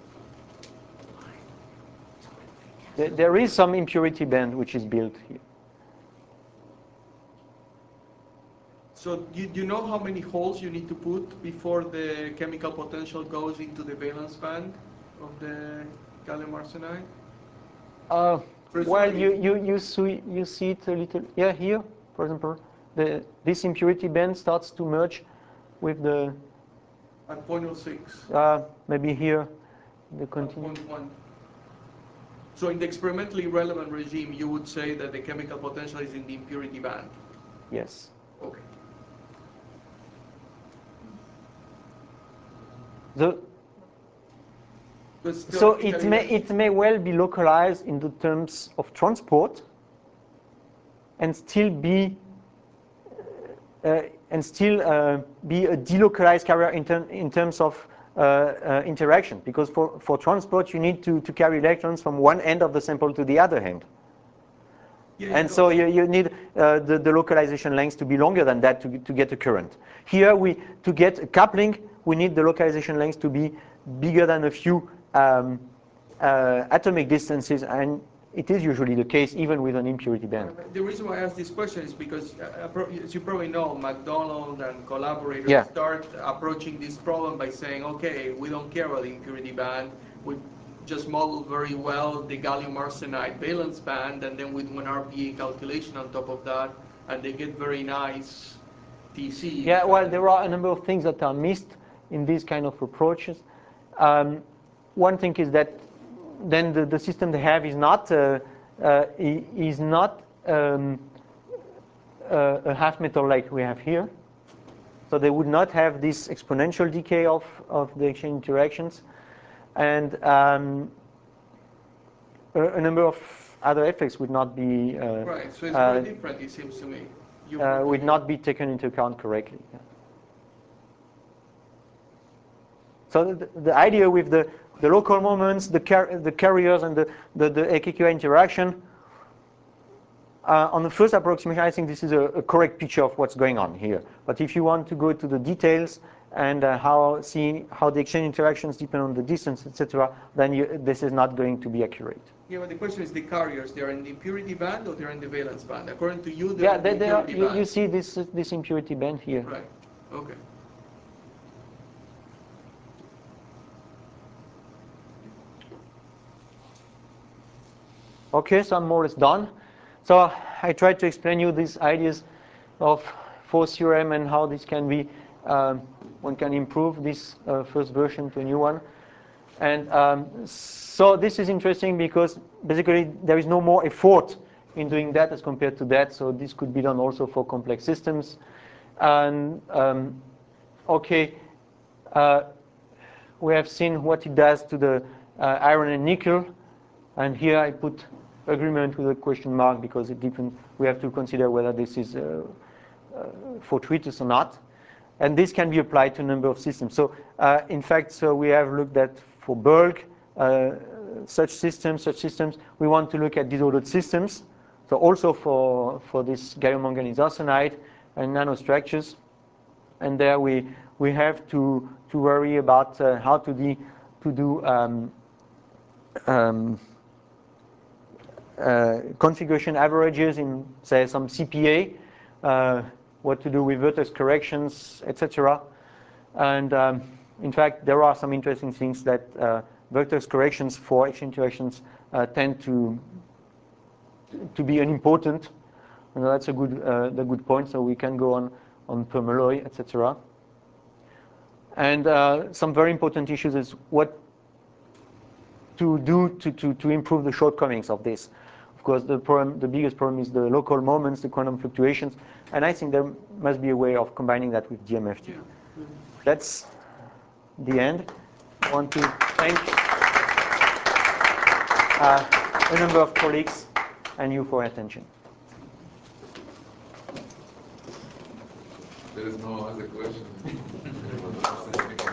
There, there is some impurity band which is built here. So you, you know how many holes you need to put before the chemical potential goes into the valence band of the gallium arsenide? Uh, well, Presumably- you, you, you, see, you see it a little, yeah, here, for example, the, this impurity band starts to merge with the, At zero point zero six, uh, maybe here, the at continue. zero point one. So in the experimentally relevant regime, you would say that the chemical potential is in the impurity band? Yes. Okay. The, But so it theoretically, may, that's- it may well be localized in the terms of transport and still be uh, and still uh, be a delocalized carrier in, ter in terms of uh, uh, interaction, because for, for transport you need to, to carry electrons from one end of the sample to the other end. Yeah, And yeah, so no. you, you need uh, the, the localization lengths to be longer than that to, to get a current. Here, we to get a coupling, we need the localization lengths to be bigger than a few um, uh, atomic distances, and it is usually the case even with an impurity band. The reason why I ask this question is because, uh, pro- as you probably know, McDonald and collaborators Yeah. start approaching this problem by saying, okay, we don't care about the impurity band, we just model very well the gallium arsenide valence band, and then we do an R P A calculation on top of that, and they get very nice T C. Yeah, well, there are a number of things that are missed in these kind of approaches. Um, one thing is that then the, the system they have is not uh, uh, is not um, uh, a half metal like we have here. So they would not have this exponential decay of, of the exchange interactions, and um, a, a number of other effects would not be uh, Right, so it's uh, very different, it seems to me. You uh, put would the- not be taken into account correctly. Yeah. So the, the idea with the, the local moments, the, car the carriers, and the, the, the A K Q interaction, uh, on the first approximation, I think this is a, a correct picture of what's going on here. But if you want to go to the details and uh, how see how the exchange interactions depend on the distance, et cetera, then you, this is not going to be accurate. Yeah, but the question is the carriers, they're in the impurity band or they're in the valence band? According to you, they're Yeah, in they, the they are, impurity you, band. you see this this impurity band here. Right, okay. Okay, so I'm more or less done. So I tried to explain you these ideas of force theorem and how this can be, um, one can improve this uh, first version to a new one. And um, so this is interesting because basically there is no more effort in doing that as compared to that. So this could be done also for complex systems. And um, okay, uh, we have seen what it does to the uh, iron and nickel. And here I put agreement with a question mark because it depends. We have to consider whether this is uh, uh, fortuitous or not. And this can be applied to a number of systems. So uh, in fact, so we have looked at for bulk, uh, such systems, such systems. We want to look at disordered systems. So also for, for this gallium manganese arsenide and nanostructures. And there we, we have to, to worry about uh, how to, de, to do um, um, uh, configuration averages in, say, some C P A, uh, what to do with vertex corrections, et cetera. And um, in fact, there are some interesting things that uh, vertex corrections for exchange interactions uh, tend to to be unimportant. And that's a good uh, the good point. So we can go on on permalloy, et cetera. And uh, some very important issues is what to do to, to, to improve the shortcomings of this. Of course, the problem, the biggest problem is the local moments, the quantum fluctuations, and I think there must be a way of combining that with G M F T. Yeah. That's the end. I want to thank uh, a number of colleagues and you for your attention. There is no other question.